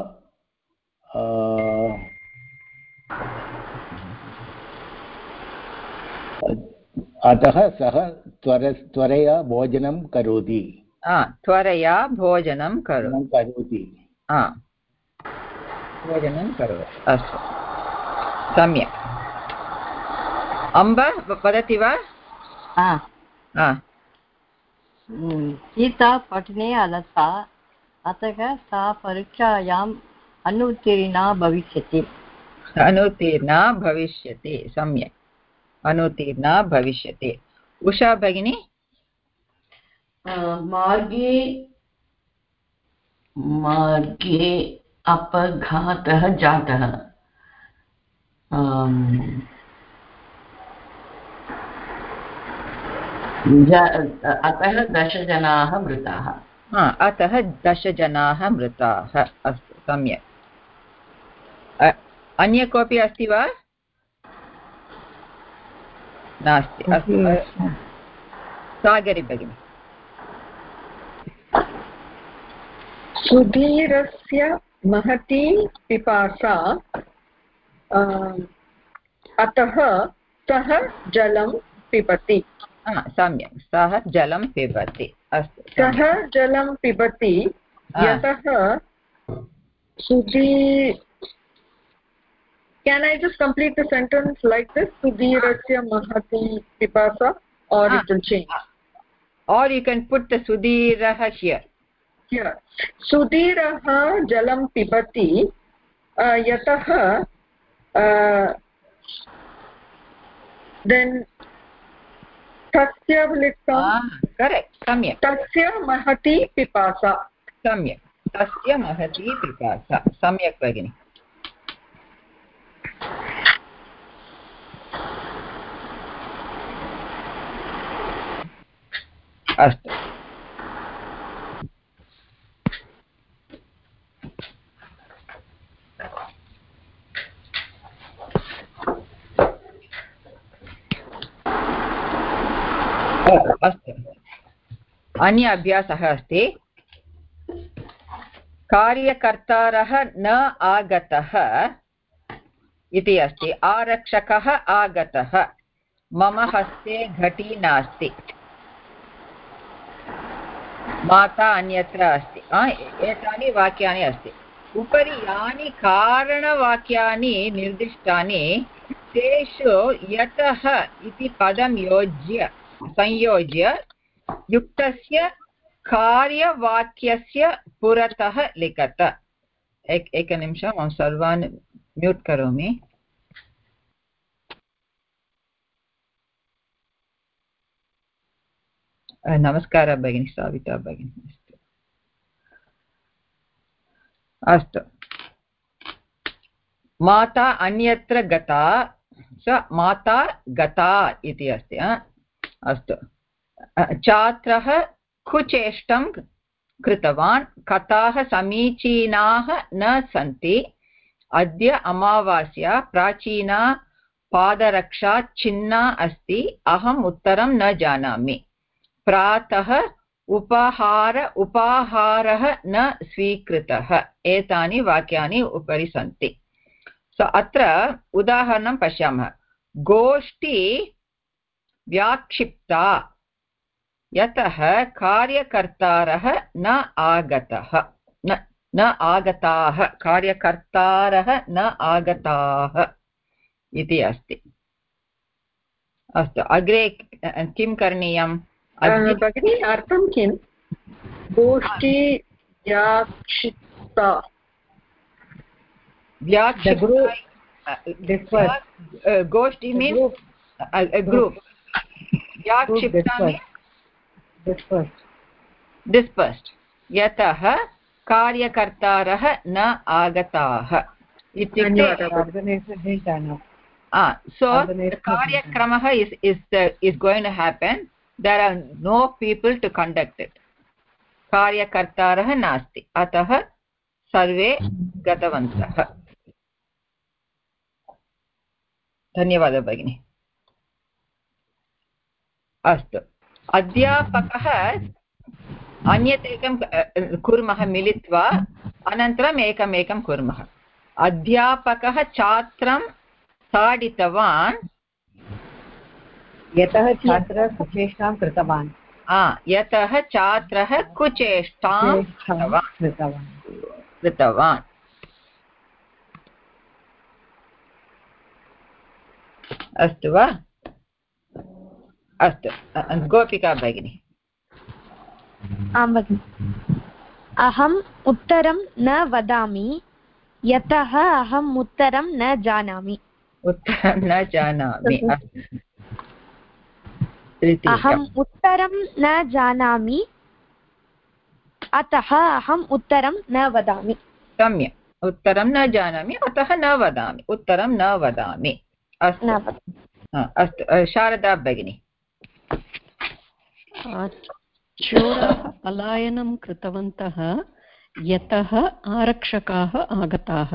अतः सः त्वरया भोजनं करोति त्वरया भोजनं करोति अस्तु सम्यक् अम्ब वदति वा सीता पठने अलसा अतः सा परीक्षायाम् अनुत्तीर्णा भविष्यति सम्यक् अनुत्तीर्णा भविष्यति उषा भगिनी मार्गे अपघातः जातः अतः 10 जनाः मृताः अतः 10 जनाः मृताः अस्तु सम्यक् अन्य कोऽपि अस्ति वा नास्ति अस्तु सागरी भगिनी सुधीरस्य महती पिपासा अतः सः जलं पिबति सम्यक् सः जलं पिबति अस्तु सः जलं पिबति यतः Sudhi, can I just complete the sentence like this? Sudhirasya mahati pipasa, or it will change? Or you can put the Sudhiraha here. Here. Sudhiraha jalam pipati yataha then tasya will correct. Samyak. Tasya mahati pipasa. Samyak. Tasya mahati pipasa. Samyak bagini. अस्तु अस्तु अन्य अभ्यासः अस्ति कार्यकर्तारः न आगतः इति अस्ति आरक्षकः आगतः मम हस्ते घटी नास्ति माता अन्यत्र अस्ति एतानि वाक्यानि अस्ति उपरि यानि कारणवाक्यानि निर्दिष्टानि तेषु यतः इति पदं संयोज्य युक्तस्य कार्यवाक्यस्य पुरतः लिखत एकनिमिषम् अहं सर्वान् म्यूट् करोमि नमस्कारः भगिनी साविता भगिनी अस्तु माता अन्यत्र गता स माता गता इति अस्ति अस्तु छात्रः कुचेष्टं कृतवान् कथाः समीचीनाः न सन्ति अद्य अमावास्या प्राचीना पादरक्षा छिन्ना अस्ति अहम् उत्तरं न जानामि प्रातः उपाहारः न स्वीकृतः एतानि वाक्यानि उपरि सन्ति अत्र उदाहरणं पश्यामः गोष्ठी व्याक्षिप्ता यतः कार्यकर्तारः न आगताः कार्यकर्तारः न आगताः इति अस्ति अस्तु अग्रे किं करणीयम् भगिनी अर्थं किं गोष्ठी व्याक्षिप्ता गोष्ठी means a group व्याक्षिप्ता means dispersed यतः कार्यकर्तारः न आगताः इत्युक्ते so कार्यक्रमः is going to happen there are no people to conduct it कार्यकर्तारः नास्ति अतः सर्वे गतवन्तः धन्यवादः भगिनी अस्तु अध्यापकः अन्यत् एकं कुर्मः मिलित्वा अनन्तरम् एकमेकं कुर्मः अध्यापकः छात्रं ताडितवान् यतः छात्रः कुचेष्टां कृतवान् यतः छात्रः कुचेष्टां कृतवान् अस्तु वा अस्तु गोपिका भगिनी आं भगिनि अहम् उत्तरं न वदामि यतः अहम् उत्तरं न जानामि अहम् उत्तरं न जानामि अतः अहम् उत्तरं न वदामि सम्यक् उत्तरं न जानामि अतः न वदामि उत्तरं न वदामि अस्तु शारदा भगिनी चोराः पलायनं कृतवन्तः यतः आरक्षकाः आगताः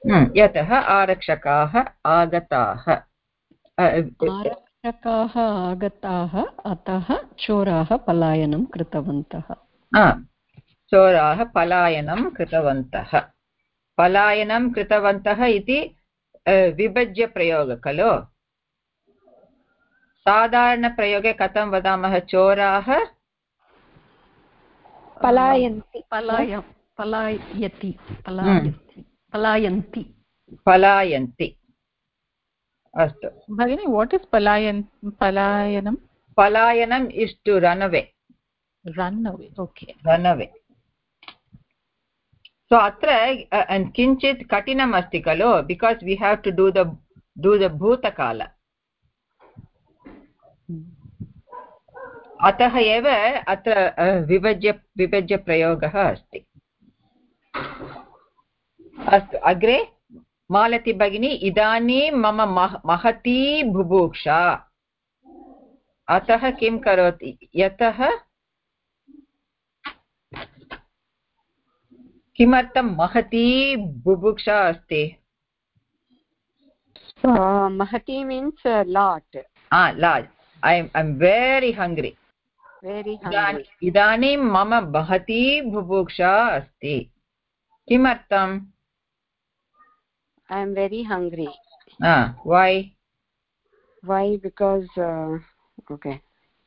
अतः चोराः पलायनं कृतवन्तः चोराः पलायनं कृतवन्तः पलायनं कृतवन्तः इति विभज्य प्रयोगः खलु साधारणप्रयोगे कथं वदामः चोराः palayati palayanti palayanti. Astu Bhagini, what is palayanam? Palayanam is to run away. Run away. Okay. Run away. So atra and kinchit katinam asti kalo, because we have to do the bhutakala. अतः एव अत्र विभज्य प्रयोगः अस्ति. अस्तु अग्रे मालती भगिनी इदानीं मम महती बुभुक्षा. अतः किं करोति? यतः किमर्थं महती बुभुक्षा अस्ति? महती means lot. Lot. I'm very hungry. इदानीं मम महती बुभुक्षा अस्ति. किमर्थम्? I am very hungry. Why? Why? Because okay.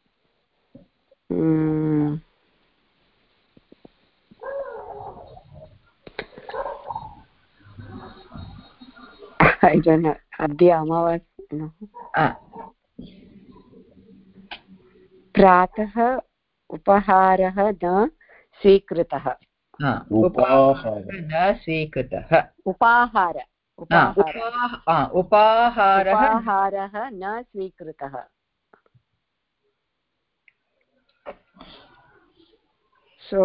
I don't know. Adya Amavas. No. प्रातः उपहारः न स्वीकृतः. उपहारः न स्वीकृतः. उपहारः न स्वीकृतः. सो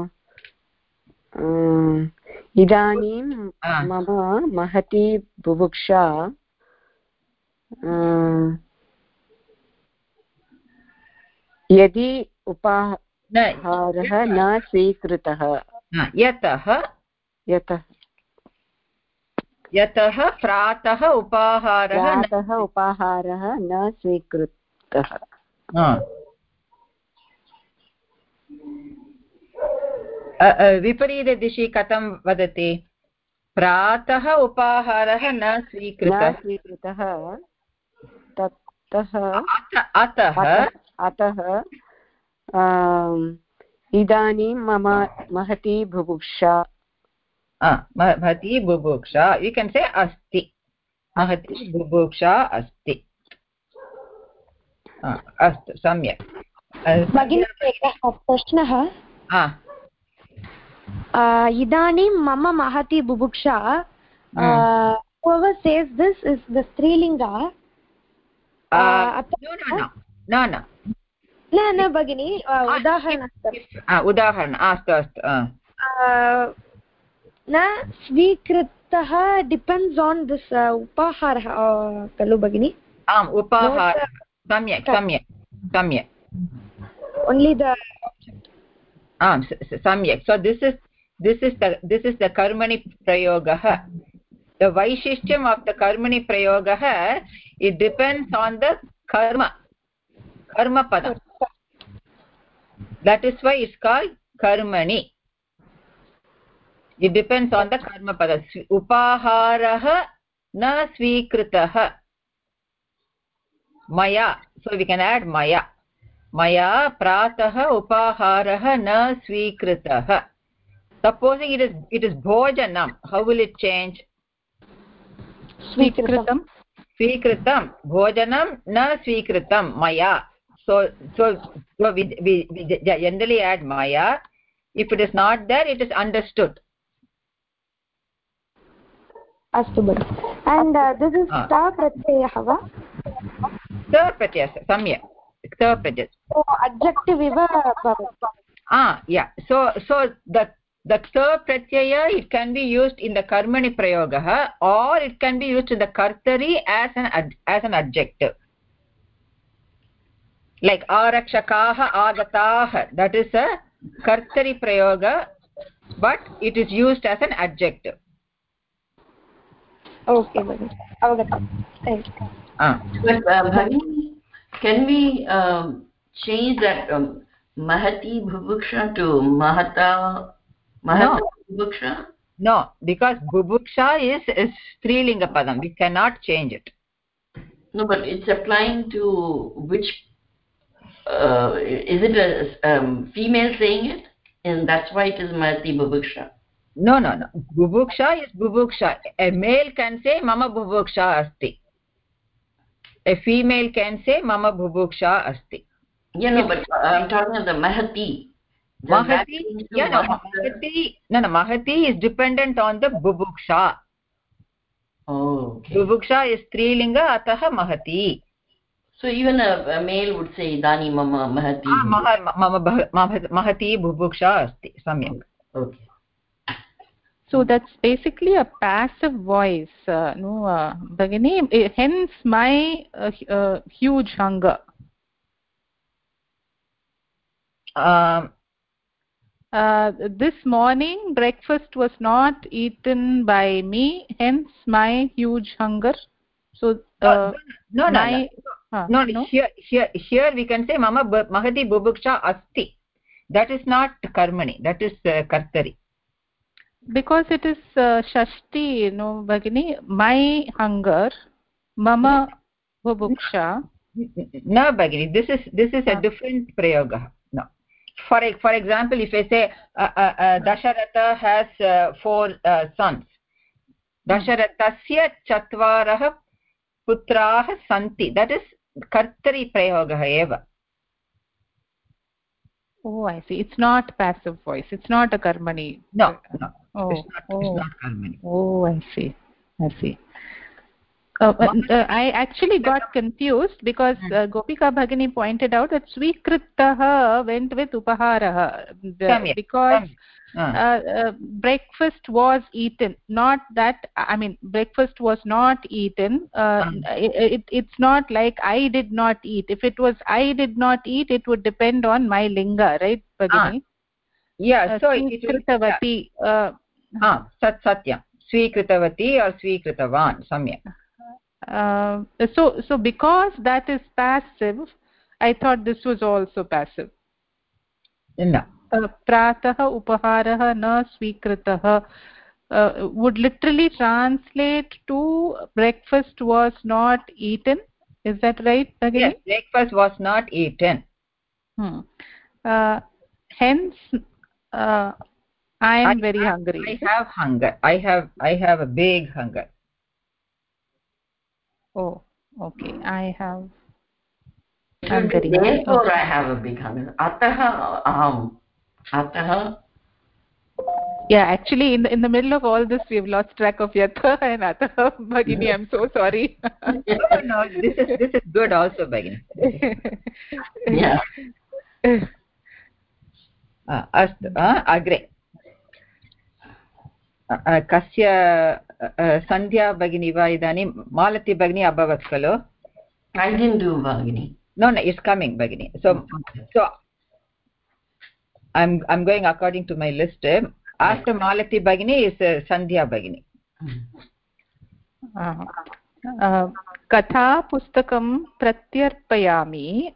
इदानीं मम महती बुभुक्षा यदि उपाहारः न स्वीकृतः. यतः प्रातः उपाहारः न स्वीकृतः. विपरीतदिशि कथं वदति? प्रातः उपाहारः न स्वीकृतः. अतः इदानीं मम महती बुभुक्षा. महती बुभुक्षा. यू कैन से अस्ति. महती बुभुक्षा अस्ति. अस्तु सम्यक्. भगिनी एकः प्रश्नः. इदानीं मम महती बुभुक्षा. Whoever says this is the strilinga. न भगिनी उदाहरण अस्तु अस्तु. न स्वीकृतः डिपेण्ड्स् आन् दिस् उपाहारः खलु भगिनी? आम् उपाहारः. सम्यक् सम्यक् सम्यक्. ओन्ली द आम् सम्यक्. सो दिस् इस् द कर्मणि प्रयोगः. द वैशिष्ट्यम् आफ् द कर्मणि प्रयोगः it depends on the karma pada. That is why it's called karmani. It depends on the karma pada. Upaharah na svikritah maya. So we can add maya. Maya pratah upaharah na svikritah. Supposing it is bhojanam, how will it change? Svikritam. स्वीकृतं भोजनं न स्वीकृतं मया. So we generally add maya. If it is not there, it is understood. Astu bhagini. And this is ta pratyayah va? Ta pratyayah samyak. Ta pratyayah. So adjective iva bhavati. Yeah. So the ta pratyaya, it can be used in the karmani prayogah, or it can be used in the kartari as an adjective. Like arakshakaah agataah, that is a kartari prayoga, but it is used as an adjective. Okay, Bhagini. Thank you. But Bhagini, can we change that mahati bhubuksha to mahata bubuksha? No, because bubuksha is strilinga padam. We cannot change it. No, but it's applying to which? Is it a female saying it? and that's why it is mahati bubuksha. No. Bubuksha is bubuksha. A male can say mama bubuksha asti. A female can say mama bubuksha asti. Yeah, no, but I'm talking of the mahati. Mahati, mahati is dependent on the bubuksha. Oh, okay. Bubuksha is strilinga, ataha mahati. So even a male would say idani mama mahati. Mahati bubuksha asti. Samyak. Okay. So that's basically a passive voice, Bhagini. Hence my huge hunger. This morning breakfast was not eaten by me, hence my huge hunger. So no. Here we can say mama mahati bubuksha asti. That is not karmani, that is kartari. Because it is shashti, Bhagini. My hunger, mama bubuksha. No, Bhagini, this is a different prayoga. No. For example, if I say Dasharatha has 4 sons, Dasharathasya chatvarah putrah santi, that is kartari prayoga eva. Oh, I see. It's not passive voice. It's not a karmani. No. It's not karmani. Oh, I see. I actually got confused because Gopika Bhagini pointed out that Svikrittaha went with Upaharaha because breakfast was eaten. Not that, breakfast was not eaten. It's not like I did not eat. If it was I did not eat, it would depend on my linga, right, Bhagini? Yeah, so Svikritavati. Satyam. Svikritavati or Svikritavan, samyak. So because that is passive, I thought this was also passive. No. Pratah upaharah na svikritah would literally translate to breakfast was not eaten. Is that right, Bhagini? Yes, breakfast was not eaten. Hence, I am very hungry. I have hunger. I have a big hunger. Oh, okay. I'm very therefore okay. I have a big hunger. Ataha. Yeah, actually, in the middle of all this, we've lost track of Yatha and Ataha. Bhagini, I'm so sorry. No, this is good also, Bhagini. Yeah. Astu, agre. Kasya Sandhya Bhagini va idanim Malati Bhagini abhavat khalo? I didn't do Bhagini. No, it's coming, Bhagini. So I'm going according to my list. After Malati Bhagini is Sandhya Bhagini. Katha pustakam pratyarpayami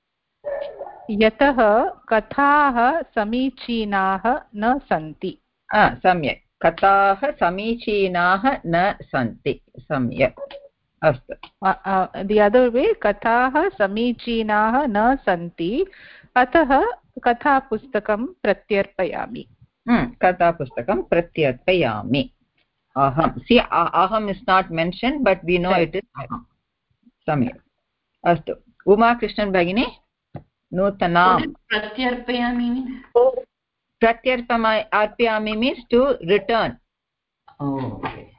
yatah kathaah samichinaah na santi. Samyak. Kathaah samichinaah na santi. Samyak. Astu. The other way, kathaah samichinaah na santi. Atah katha pustakam pratyarpayami. Katha pustakam pratyarpayami. Aham. See, aham is not mentioned, but we know it is aham. Samyak. Astu. Uma Krishnan Bhagini. Nutanam. Pratyarpayami means? Pratyarpayami means to return. Oh, okay.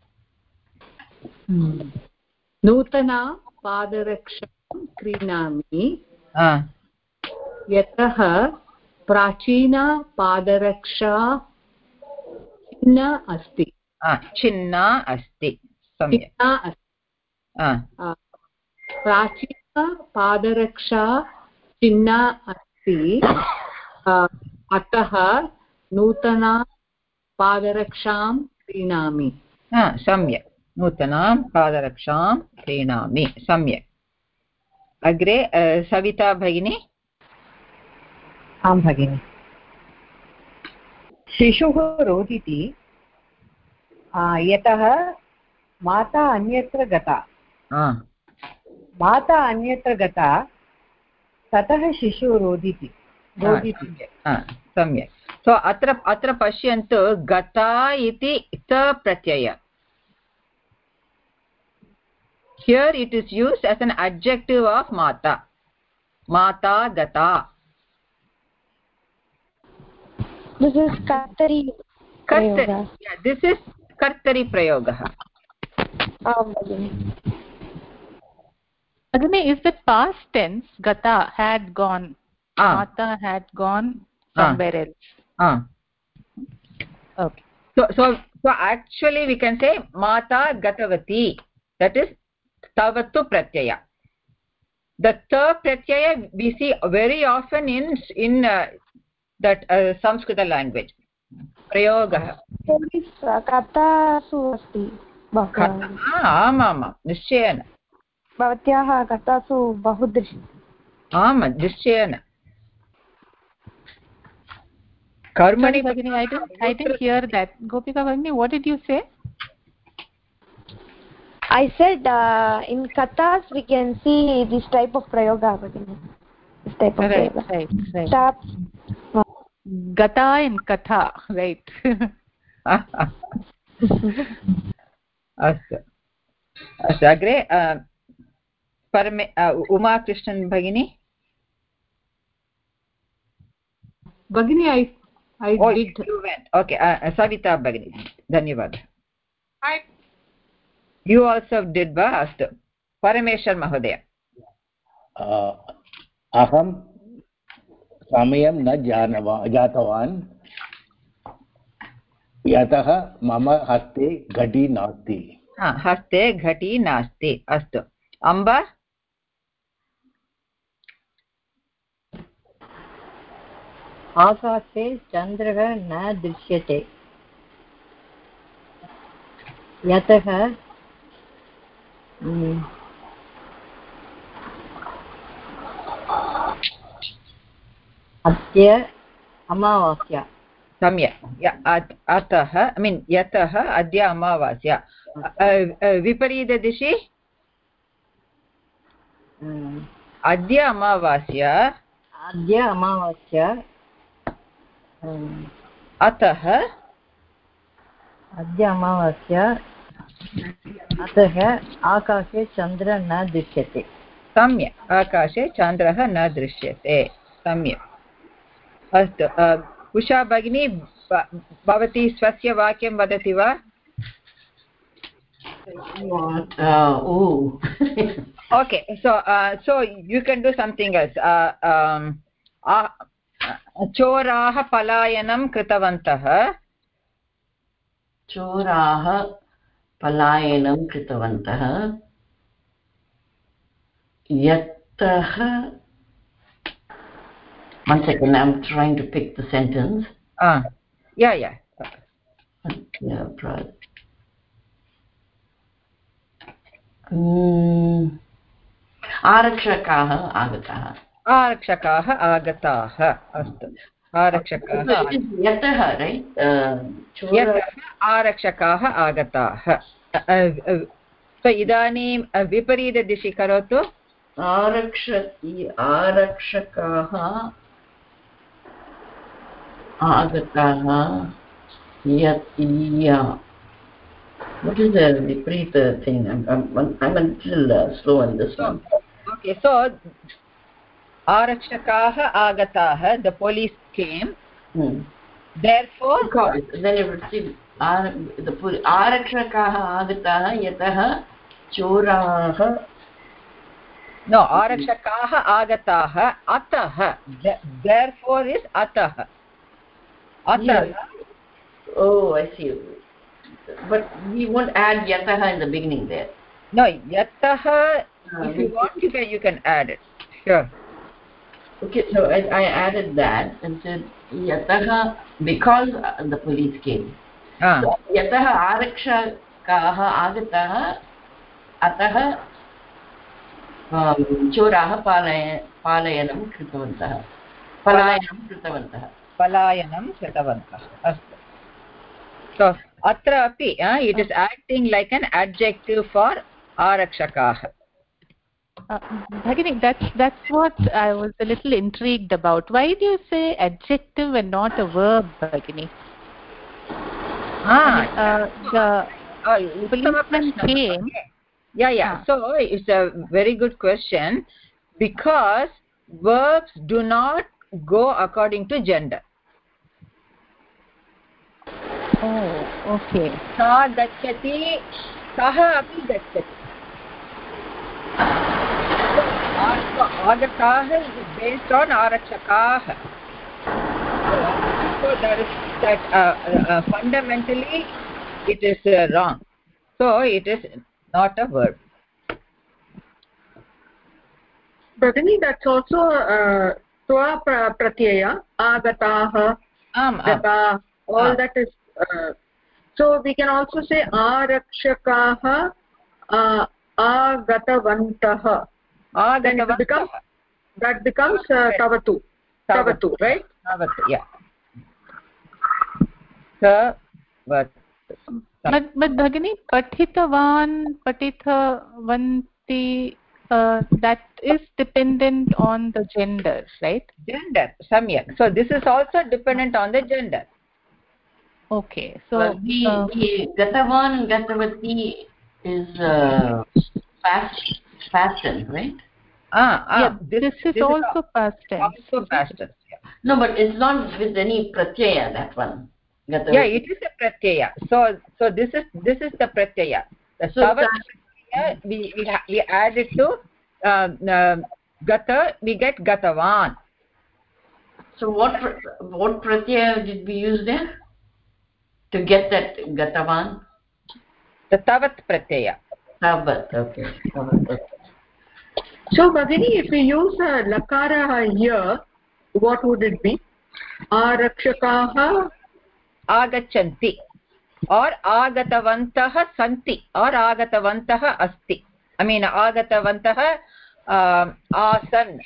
Nutana padaraksham krinami yatah prachina padaraksha chinna asti. Chinna asti. Samyak. Prachina padaraksha chinna asti. Atah nutana padaraksham krinami. Samyak. Nutanam padaraksham krinami. Samyak. Agre Savita Bhagini. आं भगिनि शिशुः रोदिति यतः माता अन्यत्र गता ततः शिशुः रोदिति सम्यक् सो अत्र पश्यन्तु गता इति त प्रत्यय here it is used as an adjective of mata gata. This is kartari prayoga. Yeah, this is kartari prayogah. Agni, is the past tense gata had gone, mata had gone somewhere else? Okay. So actually we can say mata gatavati, that is tavatu pratyaya. The ta pratyaya we see very often in that Sanskrit language. Prayogah. कथासु अस्ति आमामां निश्चयेन भवत्याः कथासु बहु दृश्यते आमां निश्चयेन कर्मणि भगिनी I didn't hear that. Gopika Bhagini, what did you say? I said in kathas we can see this type of prayoga. This type of prayoga. Right. Gata in katha, right. अस्तु अग्रे परमे उमा कृष्णन् भगिनी I did. You went. Okay, Savita भगिनी धन्यवादः. You also did va? अस्तु परमेश्वर महोदय. अहं समयं न जातवान् यतः मम हस्ते घटी नास्ति. हस्ते घटी नास्ति. अस्तु अम्ब आकाशे चन्द्रः न दृश्यते यतः अद्य अमावास्या. सम्यक् अतः यतः अद्य अमावास्या. विपरीतदिशि अद्य अमावास्या अतः अद्य अमावास्या अतः आकाशे चन्द्रः न दृश्यते. सम्यक् आकाशे चन्द्रः न दृश्यते. सम्यक् अस्तु उषा भगिनी भवती स्वस्य वाक्यं वदति वा? Okay, so you can do something else. चोराः पलायनं कृतवन्तः. चोराः पलायनं कृतवन्तः यतः. One second, I'm trying to pick the sentence. Yeah. आरक्षकाः आगताः. अस्तु आरक्षकाः यतः आरक्षकाः आगताः. इदानीं विपरीतदिशि करोतु. आरक्षकाः आगताः what is the viparita thing? I'm a little slow on this one. Okay, so आरक्षकाः आगताः, the police came. Therefore then you would see the आरक्षकाः आगताः यतः चोराः. No, आरक्षकाः आगताः अतः. Therefore is अतः. Oh, I see. But we won't add yatah in the beginning there. No, yatah, if you want, you can add it. Sure. Okay, so I added that and said yatah because the police came. So yatah आरक्षकाः आगताः अतः चोराः पलायनं कृतवन्तः. अस्तु. So atra api it is acting like an adjective for arakshakaah. Bhagini, that's what I was a little intrigued about. Why do you say adjective and not a verb, Bhagini? The policeman came. Yeah. So it's a very good question, because verbs do not go according to gender. Oh, okay. Sa gacchati, saha api gacchati. Agataha is based on arakshakaha. So there is that fundamentally it is wrong. So it is not a verb. Bhagini, that's also tva pratyaya, agataha, gata, all that is. So we can also say arakshakaha, agatavantah. Then it becomes, that becomes tavatu, right? Tavatu, yeah. But Bhagini, patitavan, patitavanti, that is dependent on the gender, right? Gender, samyak. So this is also dependent on the gender. Okay, so gatavan, gatavati is past tense, right? This is also past tense. Also past tense. Yeah. No, but it's not with any pratyaya, that one. Gatavati. Yeah, it is a pratyaya. So this is the pratyaya. The tavat pratyaya, we add it to gata, we get gatavan. So what pratyaya did we use there to get that gatavan? The tavat pratyaya. Tavat, okay. So Bhagini, if we use a lakara here, what would it be? Arakshakaha agachanti, or agatavantah santi, or agatavantah asti. I mean agatavantah asan.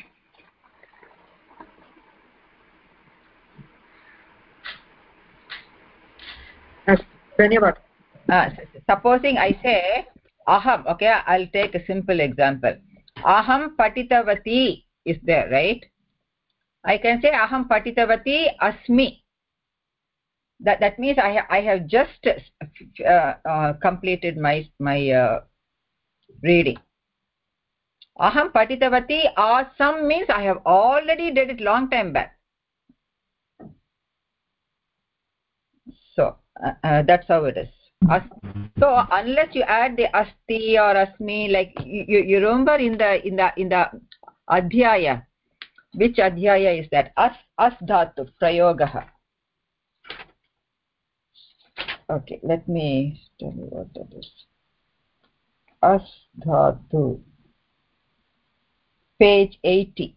Dhanyavad. Supposing I say aham, okay, I'll take a simple example. Aham patitavati is there, right? I can say aham patitavati asmi. That means I have just completed my reading. Aham patitavati asam means I have already did it long time back. So that's how it is. So unless you add the asti or asmi, like you remember in the adhyaya, which adhyaya is that? As dhatu prayogah. Okay, let me tell you what that is. As dhatu, page 80.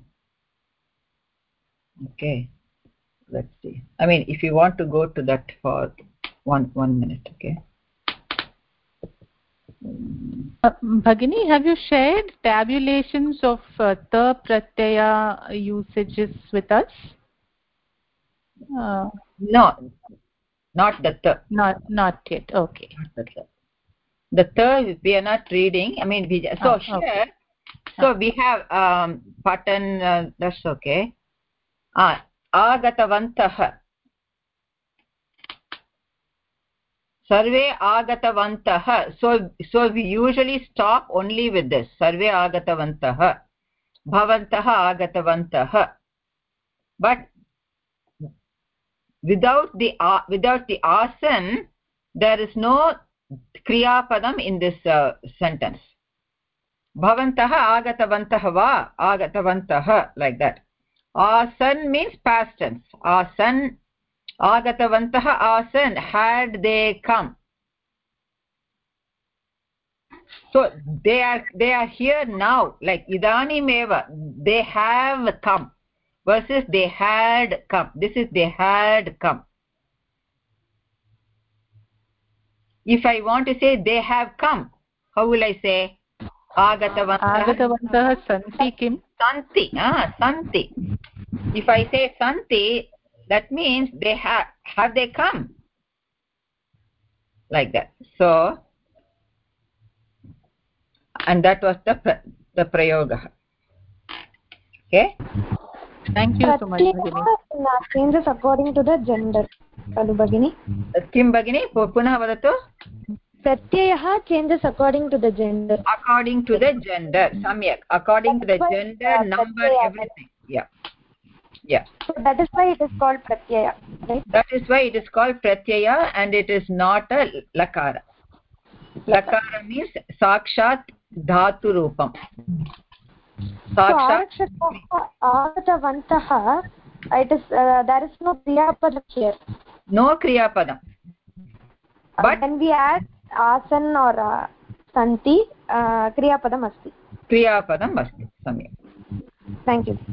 Okay, let's see. I mean, if you want to go to that for one minute, okay. Bhagini, have you shared tabulations of the pratyaya usages with us? No, not the the. Not yet. Okay. The third we are not reading. I mean, here. Okay. So we have patan. That's okay. Agatavantah. Sarve agatavantah. So we usually stop only with this. Sarve agatavantah. Bhavantah agatavantah. But without the asan, there is no kriya padam in this sentence. Bhavantah agatavantah va agatavantah, like that. Asan means past tense. Asan, agatavantah asan, had they come. So they are here now, like idanim eva, they have come, versus they had come. This is they had come. If I want to say they have come, how will I say? Agatavantah santi kim? Santi. If I say santi, that means they have they come? Like that. So, and that was the the prayogah. Okay, thank you so much Bhagini. Changes according to the gender. Kalu Bhagini? Kim Bhagini? Punah vadatu. Pratyayah changes according to the gender. According to the gender. Samyak. According to the gender, number, everything. Yeah. Yeah. So that is why it is called pratyaya, right? That is why it is called pratyaya, and it is not a lakara. Lakara means sakshat dhatu rupam. Sakshat. So agatavantah, it is there is no kriyapadam here. No kriyapadam. But when we add asan or santi, kriyapadam asti. Kriyapadam asti. Samyak. Thank you.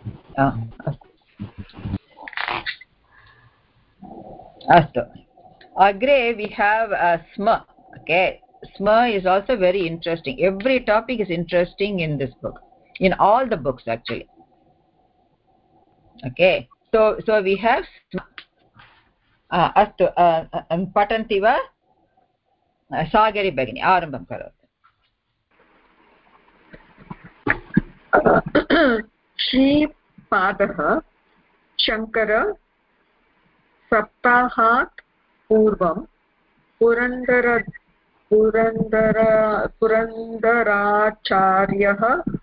Astu. Agre we have sma. Okay, sma is also very interesting. Every topic is interesting in this book, in all the books actually. Okay, so we have sma. Astu. Patanti va Sagari Bhagini arambam karoti. श्रीपादः Shankar सप्ताहात् पूर्वं पुरन्दराचार्यः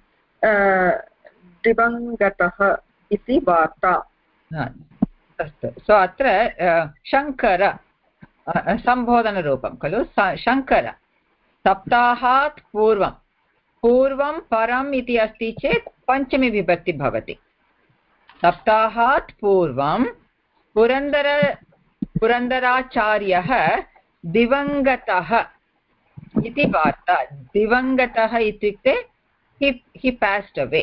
दिवङ्गतः इति वार्ता. अस्तु. सो अत्र शङ्कर सम्बोधनरूपं खलु. शङ्कर सप्ताहात् पूर्वं, पूर्वं परम् इति अस्ति चेत् पञ्चमी विभक्ति भवति. सप्ताहात् पूर्वं पुरन्दराचार्यः दिवङ्गतः इति वार्ता. दिवङ्गतः इत्युक्ते he passed away.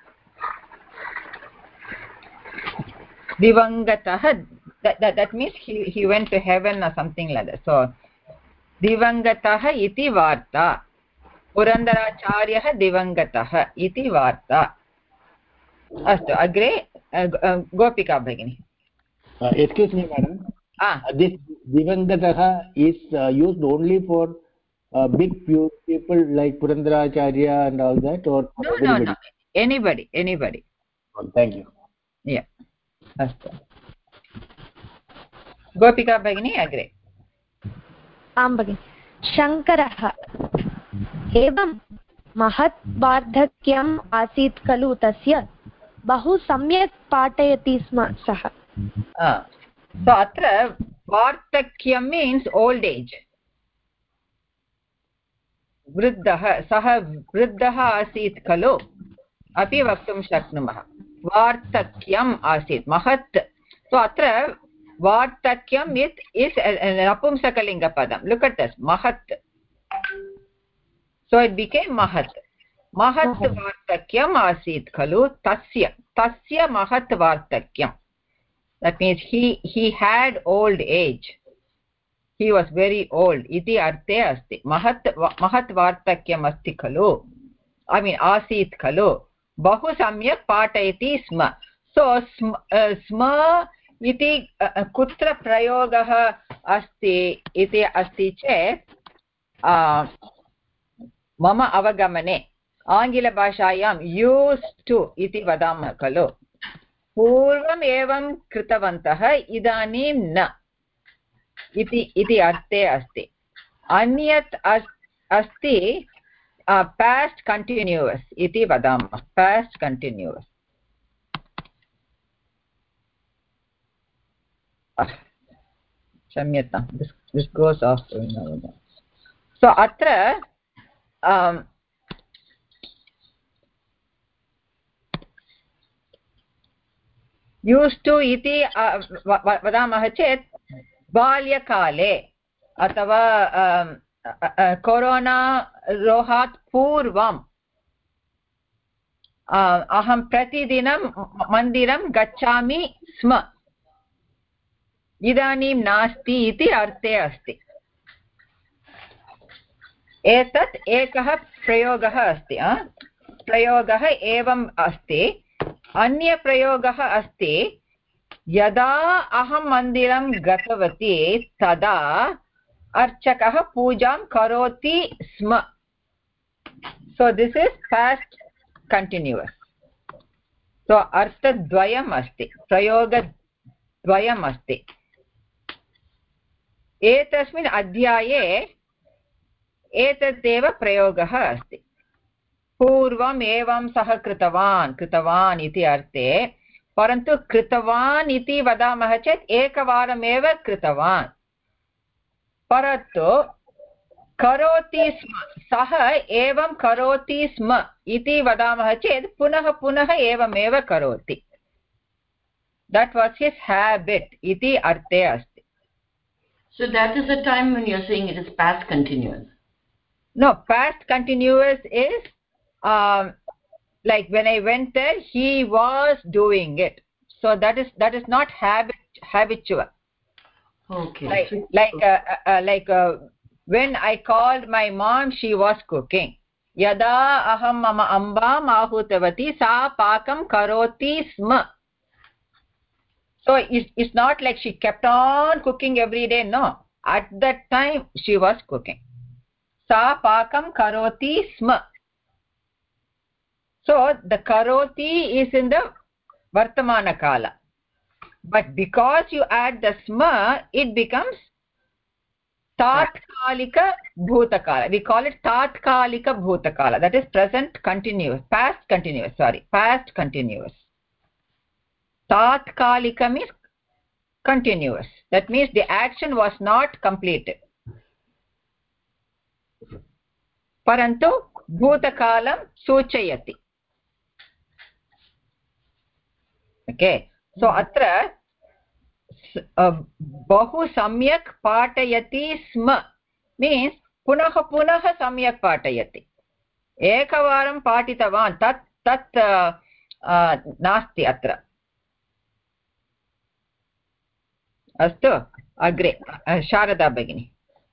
Divangatah, that means he went to heaven or something like that. So Divangatah iti varta. Purandaracharya Divangatah iti varta. Astu, agre Gopika Bhagini. Excuse me, madam. This Divangatah is used only for big people like Purandaracharya and all that, or no, anybody. Oh, thank you. Yeah. Astu. Gopika Bhagini agre. आं भगिनि. शङ्करः एवं महत् वार्धक्यम् आसीत् खलु तस्य, बहु सम्यक् पाठयति स्म सः. So atra vartakyam means old age. वृद्धः, सः वृद्धः आसीत् खलु अपि वक्तुं शक्नुमः. वार्तक्यम् आसीत् महत्. सो अत्र वार्तक्यम् इस् नपुंसकलिङ्गपदं. Look at this, महत्. So it became महत्. महत् वार्तक्यम् आसीत् खलु तस्य महत् वार्तक्यम्. That means he had old age. He was very old. Iti arte asti. Mahat vartakyam asti khalu. I mean asit khalu. Bahu samyak patayati sma. So sma iti kutra prayogah asti iti asti chet mama avagamane आङ्ग्ल भाषायां used to iti vadamah khalu. पूर्वम् एवं कृतवन्तः इदानीं न इति अर्थे अस्ति. अन्यत् अस्ति past continuous इति वदामः. past continuous. क्षम्यतां, this goes off. So अत्र used to इति वदामः चेत् बाल्यकाले अथवा कोरोना रोहात् पूर्वम् अहं प्रतिदिनं मन्दिरं गच्छामि स्म. इदानीं नास्ति इति अर्थे अस्ति. एतत् एकः प्रयोगः अस्ति. प्रयोगः एवम् अस्ति. अन्यप्रयोगः अस्ति यदा अहं मन्दिरं गतवती तदा अर्चकः पूजां करोति स्म. so this is past continuous. so अर्थद्वयम् अस्ति, प्रयोगद्वयम् अस्ति. एतस्मिन् अध्याये एतदेव प्रयोगः अस्ति. पूर्वम् एवं सः कृतवान् इति अर्थे, परन्तु कृतवान् इति वदामः चेत् एकवारमेव कृतवान्, परन्तु करोति स्म, सः एवं करोति स्म इति वदामः चेत् पुनः पुनः एवमेव करोति. that was his habit इति अर्थे अस्ति. So that is the time when you are saying it is past continuous. No, past continuous is like when I went there he was doing it, so that is not habitual. Okay. Like when I called my mom, she was cooking. Yada aham mama ambam ahutavati sa pakam karoti sma. So it's not like she kept on cooking every day. No, at that time she was cooking. Sa pakam karoti sma. So the karoti is in the vartamana kala, but because you add the sma, it becomes tatkalika bhutakala. We call it tatkalika bhutakala. That is past continuous. Tatkalika means continuous. That means the action was not completed. Parantu bhutakalam suchayati. Okay. So atra बहु सम्यक् पाठयति स्म means पुनः पुनः सम्यक् पाठयति. एकवारं पाठितवान् तत् नास्ति अत्र. अस्तु, अग्रे शारदा भगिनी.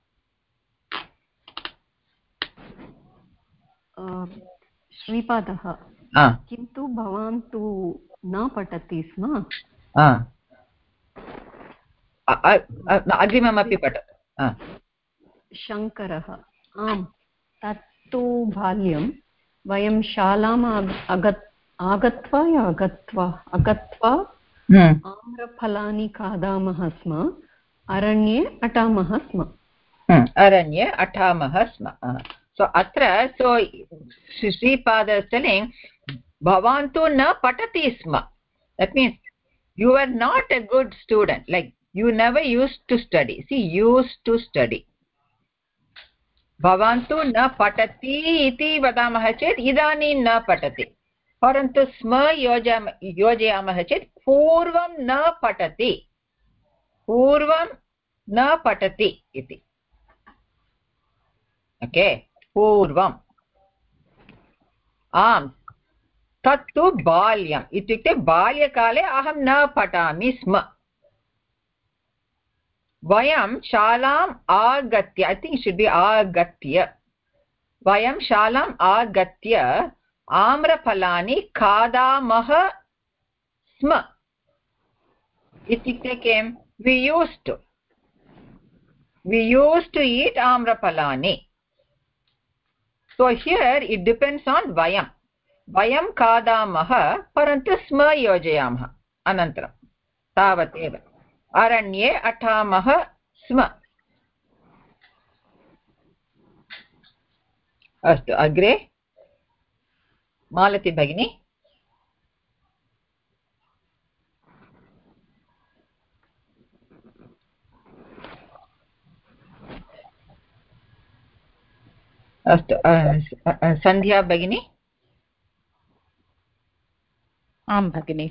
श्रीपादः, किन्तु भवान् तु न पठति स्म. अग्रिममपि पठतु. शङ्करः, आम्, तत्तु बाल्यं वयं शालाम् आगत्वा आम्रफलानि खादामः स्म, अरण्ये अटामः स्म. So अत्र Sripada is telling भवान् तु न पठति स्म. That means you are not a good student, like you never used to study. See, used to study. भवान् तु न पठति इति वदामः चेत् इदानीं न पठति, परन्तु स्म योजयामः चेत् पूर्वं न पठति इति. ओके, पूर्वम्. आम्, तत्तु बाल्यम् इत्युक्ते बाल्यकाले अहं न पठामि स्म. वयं शालाम् आगत्य, I think it should be आगत्य, वयं शालाम् आगत्य आम्रफलानि खादामः स्म इत्युक्ते किं? we used to eat आम्रफलानि. So here it depends on vayam खादामः परन्तु स्म योजयामः. अनन्तरं तावदेव. अरण्ये अटामः स्म. अस्तु, अग्रे मालती भगिनी. अस्तु, सन्ध्या भगिनी. आं भगिनि.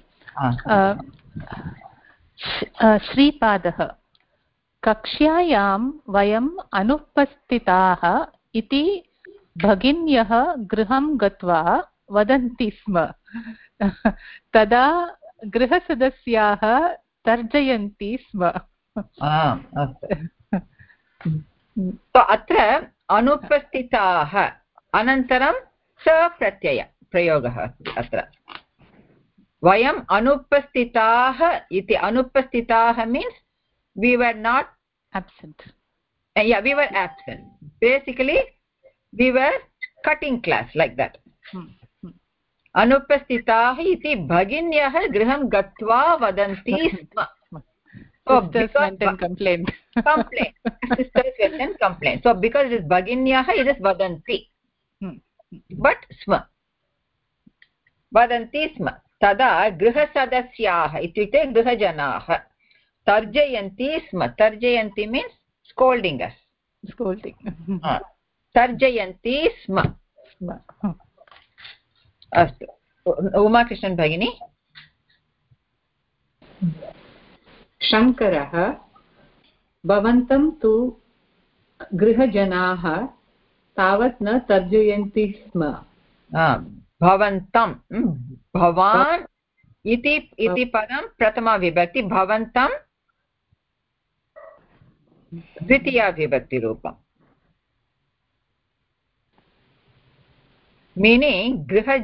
श्रीपादः, कक्ष्यायां वयम् अनुपस्थिताः इति भगिन्यः गृहं गत्वा वदन्ति स्म. तदा गृहसदस्याः तर्जयन्ति स्म. अत्र अनुपस्थिताः अनन्तरं सप्रत्यय प्रयोगः अस्ति. अत्र वयम् अनुपस्थिताः इति, अनुपस्थिताः means we were not absent. Yeah, we were absent. Basically we were cutting class, like that. अनुपस्थिताः इति भगिन्यः गृहं गत्वा वदन्ति स्म. Sisters went and complained. Sisters went and complained. So because it is bhaginyah, it is vadanti. But sma. Vadanti sma. Tada grihasadasyaah ityukte grihajanaah tarjayanti sma. Tarjayanti means scolding us. Scolding. Tarjayanti sma. Astu. Uma Krishnan Bhagini. शङ्करः भवन्तं तु गृहजनाः तावत् न तर्जयन्ति स्म. भवन्तं भवान् इति पदं प्रथमा विभक्ति, भवन्तं द्वितीया विभक्तिरूपम्. मीनिङ्ग्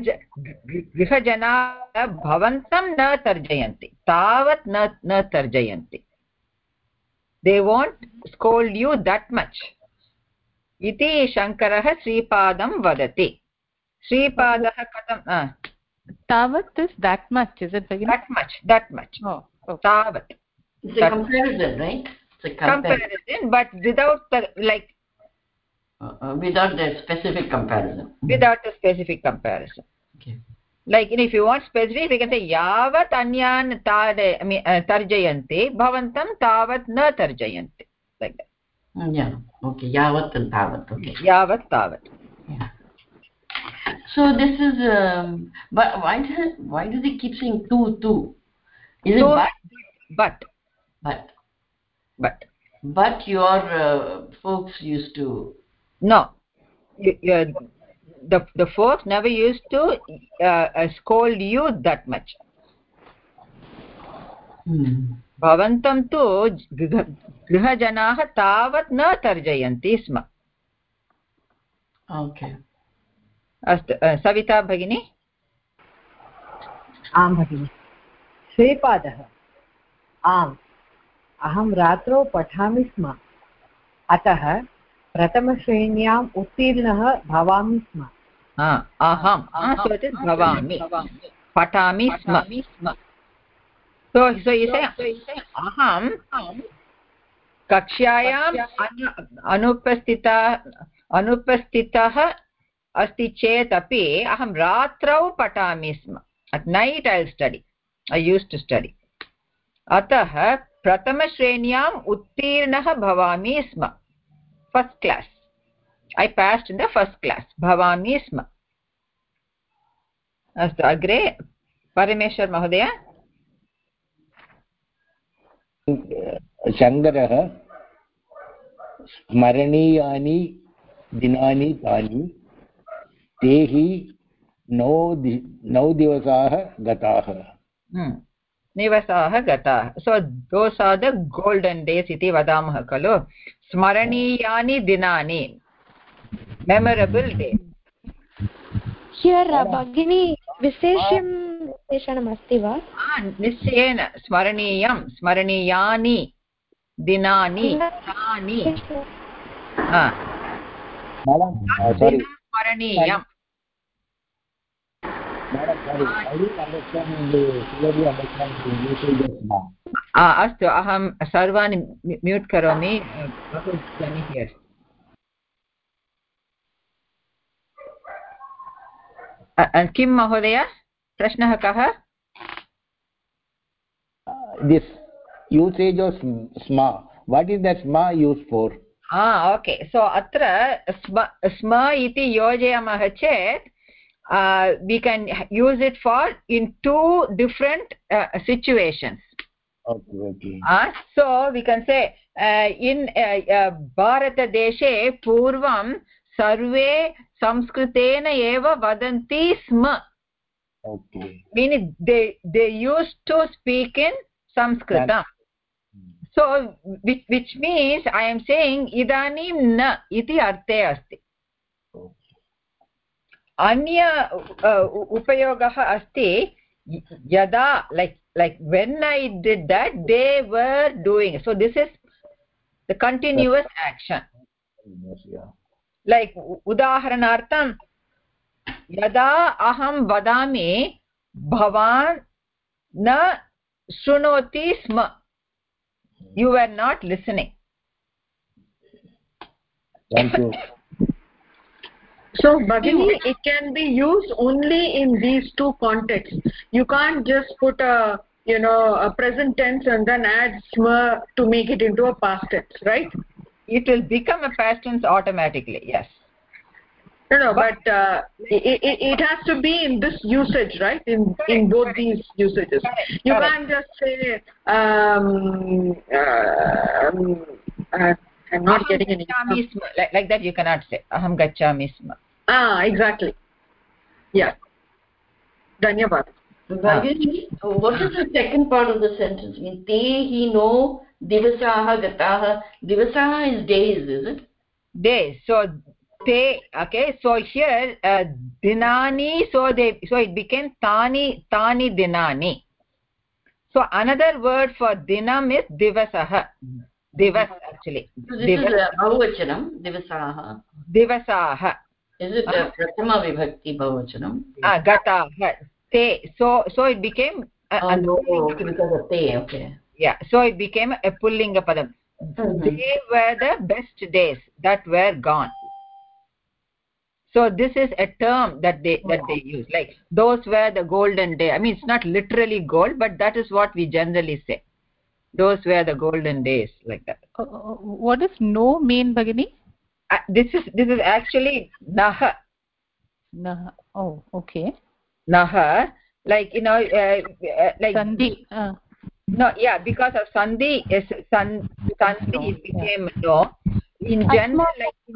गृहजनाः भवन्तं न तर्जयन्ति, तावत् न तर्जयन्ति. They won't scold you that much. इति शङ्करः श्रीपादं वदति. श्रीपादः कथं तावत् is that much, is it? That much. Oh, okay. तावत्. It's a comparison, right? It's a comparison, but without the without the specific comparison. Without a specific comparison. Okay. Like if you want specific, we can say yavat anyan tarjayanti bhavantam tavat na tarjayanti, like that. Yeah. Okay. Yavat and tavat. Okay. Yavat tavat. Yeah. So this is but why does he keep saying two? Is so, it but your folks used to. No, the folks never used to scold you that much. Bhavantam tu grihajanaah tavat na tarjayanti sma. Okay. Astu, Savita Bhagini. आं भगिनि. श्रीपादः आम्, अहं रात्रौ पठामि स्म, अतः प्रथमश्रेण्याम् उत्तीर्णः भवामि स्म. अहं भवामि पठामि स्म. So you say aham कक्ष्यायाम् अनुपस्थितः अस्ति चेत् अपि अहं रात्रौ पठामि स्म. At night I used to study. अतः प्रथमश्रेण्याम् उत्तीर्णः भवामि स्म. First class. I passed in the first class. Bhavami sma. Astu agre Parameshwar Mahodaya. Shankarah स्मरणीयानि दिनानि तानि तेहि नौ दिवसाः गताः. निवसाः गताः. So those are the golden days iti vadamah khalo. Smaraniyani dinani, memorable days. Here Bhagini विशेषणम् अस्ति वा? निश्चयेन स्मरणीयं स्मरणीयानि दिनानि तानि स्मरणीयम्. अस्तु, अहं सर्वाणि म्यूट् करोमि. बहु ध्वनिः अस्ति. किं महोदय, प्रश्नः कः? This usage of sma, what is that sma used for? Okay, so atra sma iti yojayamah chet we can use it for in two different situations. Okay. So we can say in Bharata deshe purvam sarve samskritena eva vadanti sma. Okay. Meaning they used to speak in Sanskritam. So which means I am saying idanim na iti arte asti. Anya upayogah asti yada, like when I did that they were doing. So this is the continuous action. like udaharanartham yada aham vadami bhavan na shrunoti sma, you were not listening. Thank you. So Bhagini, it can be used only in these two contexts. You can't just put a present tense and then add sma to make it into a past tense, right? It will become a past tense automatically, yes. No, but it has to be in this usage, right? In both these usages. You can't just say I'm not getting any. Like that you cannot say aham gacchami sma. Exactly. Yeah. Dhanyavad. What is the second part of the sentence? Te hi no divasaha gataha. Divasaha is days, is it? Days. So te, okay, so here dinani, so it became tani dinani. So another word for dinam is divasaha. Divas actually. So this is bahuvachanam, divasaha. Is it prathama vibhakti bahuvachanam? Gataha. Te. So it became okay, because of te, okay. Yeah, so it became a pullinga padam. They were the best days that were gone. So this is a term that they use, like those were the golden days. I mean, it's not literally gold, but that is what we generally say. Those were the golden days, like that. What does no mean, Bhagini? This is actually naha. Naha. Oh, okay. Naha, like like sandhi. No, yeah, because of sandhi, sandhi it became no. In general, like in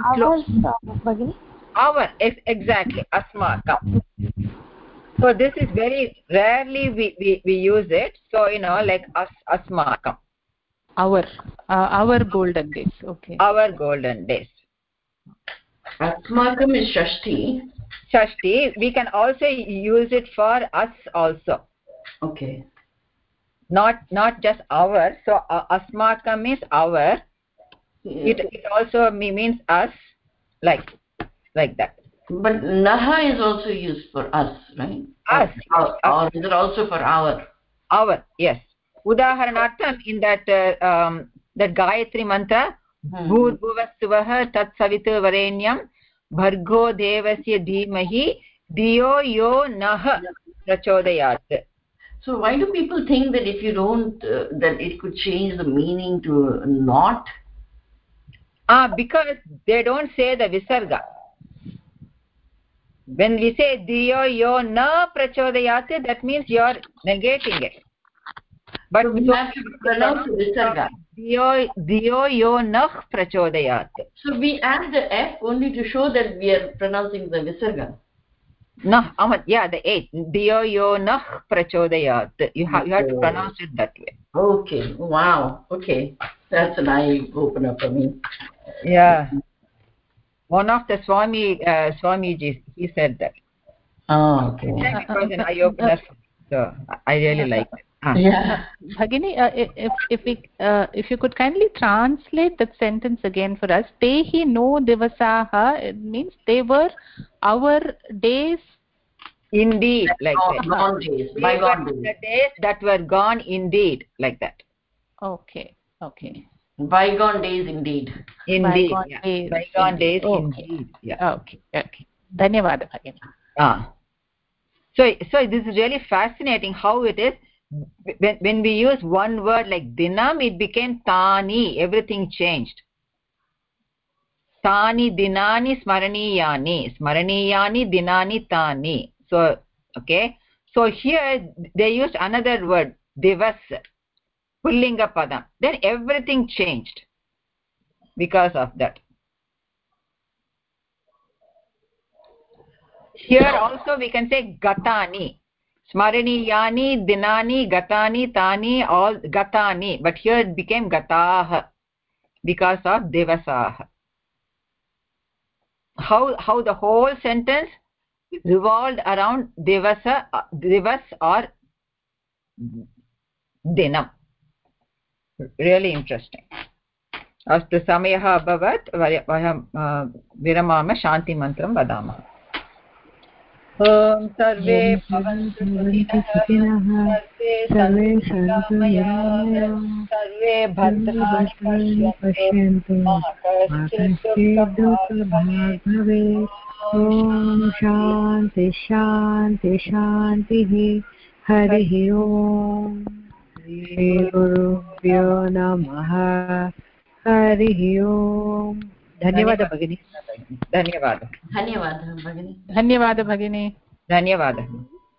our exactly asmakam. So this is very rarely we use it. So like asmakam. Our golden days. Okay. Our golden days. Asmakam is shashti. Shashti. We can also use it for us also. Okay. Not just our. So asmakam is our. It also means us, like that. But naha is also used for us, right? Us. Or is it also for our? Our, yes. Udaharanartham, in that Gayatri mantra, Bhurvuvasuvah tat savitur varenyam bhargo devasya dhimahi diyo yo nah prachodayat. So why do people think that if you don't, that it could change the meaning to not? Because they don't say the visarga. When we say diyo yo na prachodayat, that means you are negating it. But so we have to pronounce the visarga. Diyo yo nah prachodayat. So we add the F only to show that we are pronouncing the visarga. Nah, yeah, the 8. Diyo yo nah prachodayat. You have to pronounce it that way. Okay. Wow. Okay. That's an eye opener for me. Yeah. One of the Swamiji, he said that. Oh, okay. It was an eye opener. So I really liked it. Yeah. Bhagini, if you could kindly translate that sentence again for us. Te hi no divasaha, it means they were our days. Indeed, like that. Gone days. Bygone days. The days that were gone indeed, like that. Okay. Bygone days indeed. Indeed, bygone yeah. days. Bygone days Okay. indeed. Yeah. Okay. Dhanyavada, Bhagini. So this is really fascinating how it is. When we use one word like dinam, it became tani. Everything changed. Tani dinani smaraniyani. Smaraniyani dinani tani. So, okay. So here they used another word, divas, pullinga padam. Then everything changed because of that. Here also we can say gatani. Smaraniyani, dinani, gatani, tani, all gatani. But here it became gataha because of devasaha. How the whole sentence revolved around divas or dinam. Really interesting. अस्तु समयः अभवत् वयं विरमामः शान्तिमन्त्रं वदामः ॐ सर्वे भवन्तु सुखिनः सर्वे सन्तु निरामयाः सर्वे भद्राणि पश्यन्तु मा कश्चित् दुःखभाग् भवेत् ॐ शान्ति शान्ति शान्तिः हरिः ॐ श्रीगुरुभ्यो नमः हरिः ओम् धन्यवादः भगिनी धन्यवादः धन्यवादः भगिनी धन्यवादः भगिनी धन्यवादः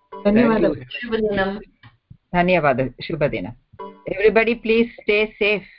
धन्यवादः शुभदिनं धन्यवादः शुभदिनम् एव्रिबडी प्लीज स्टे सेफ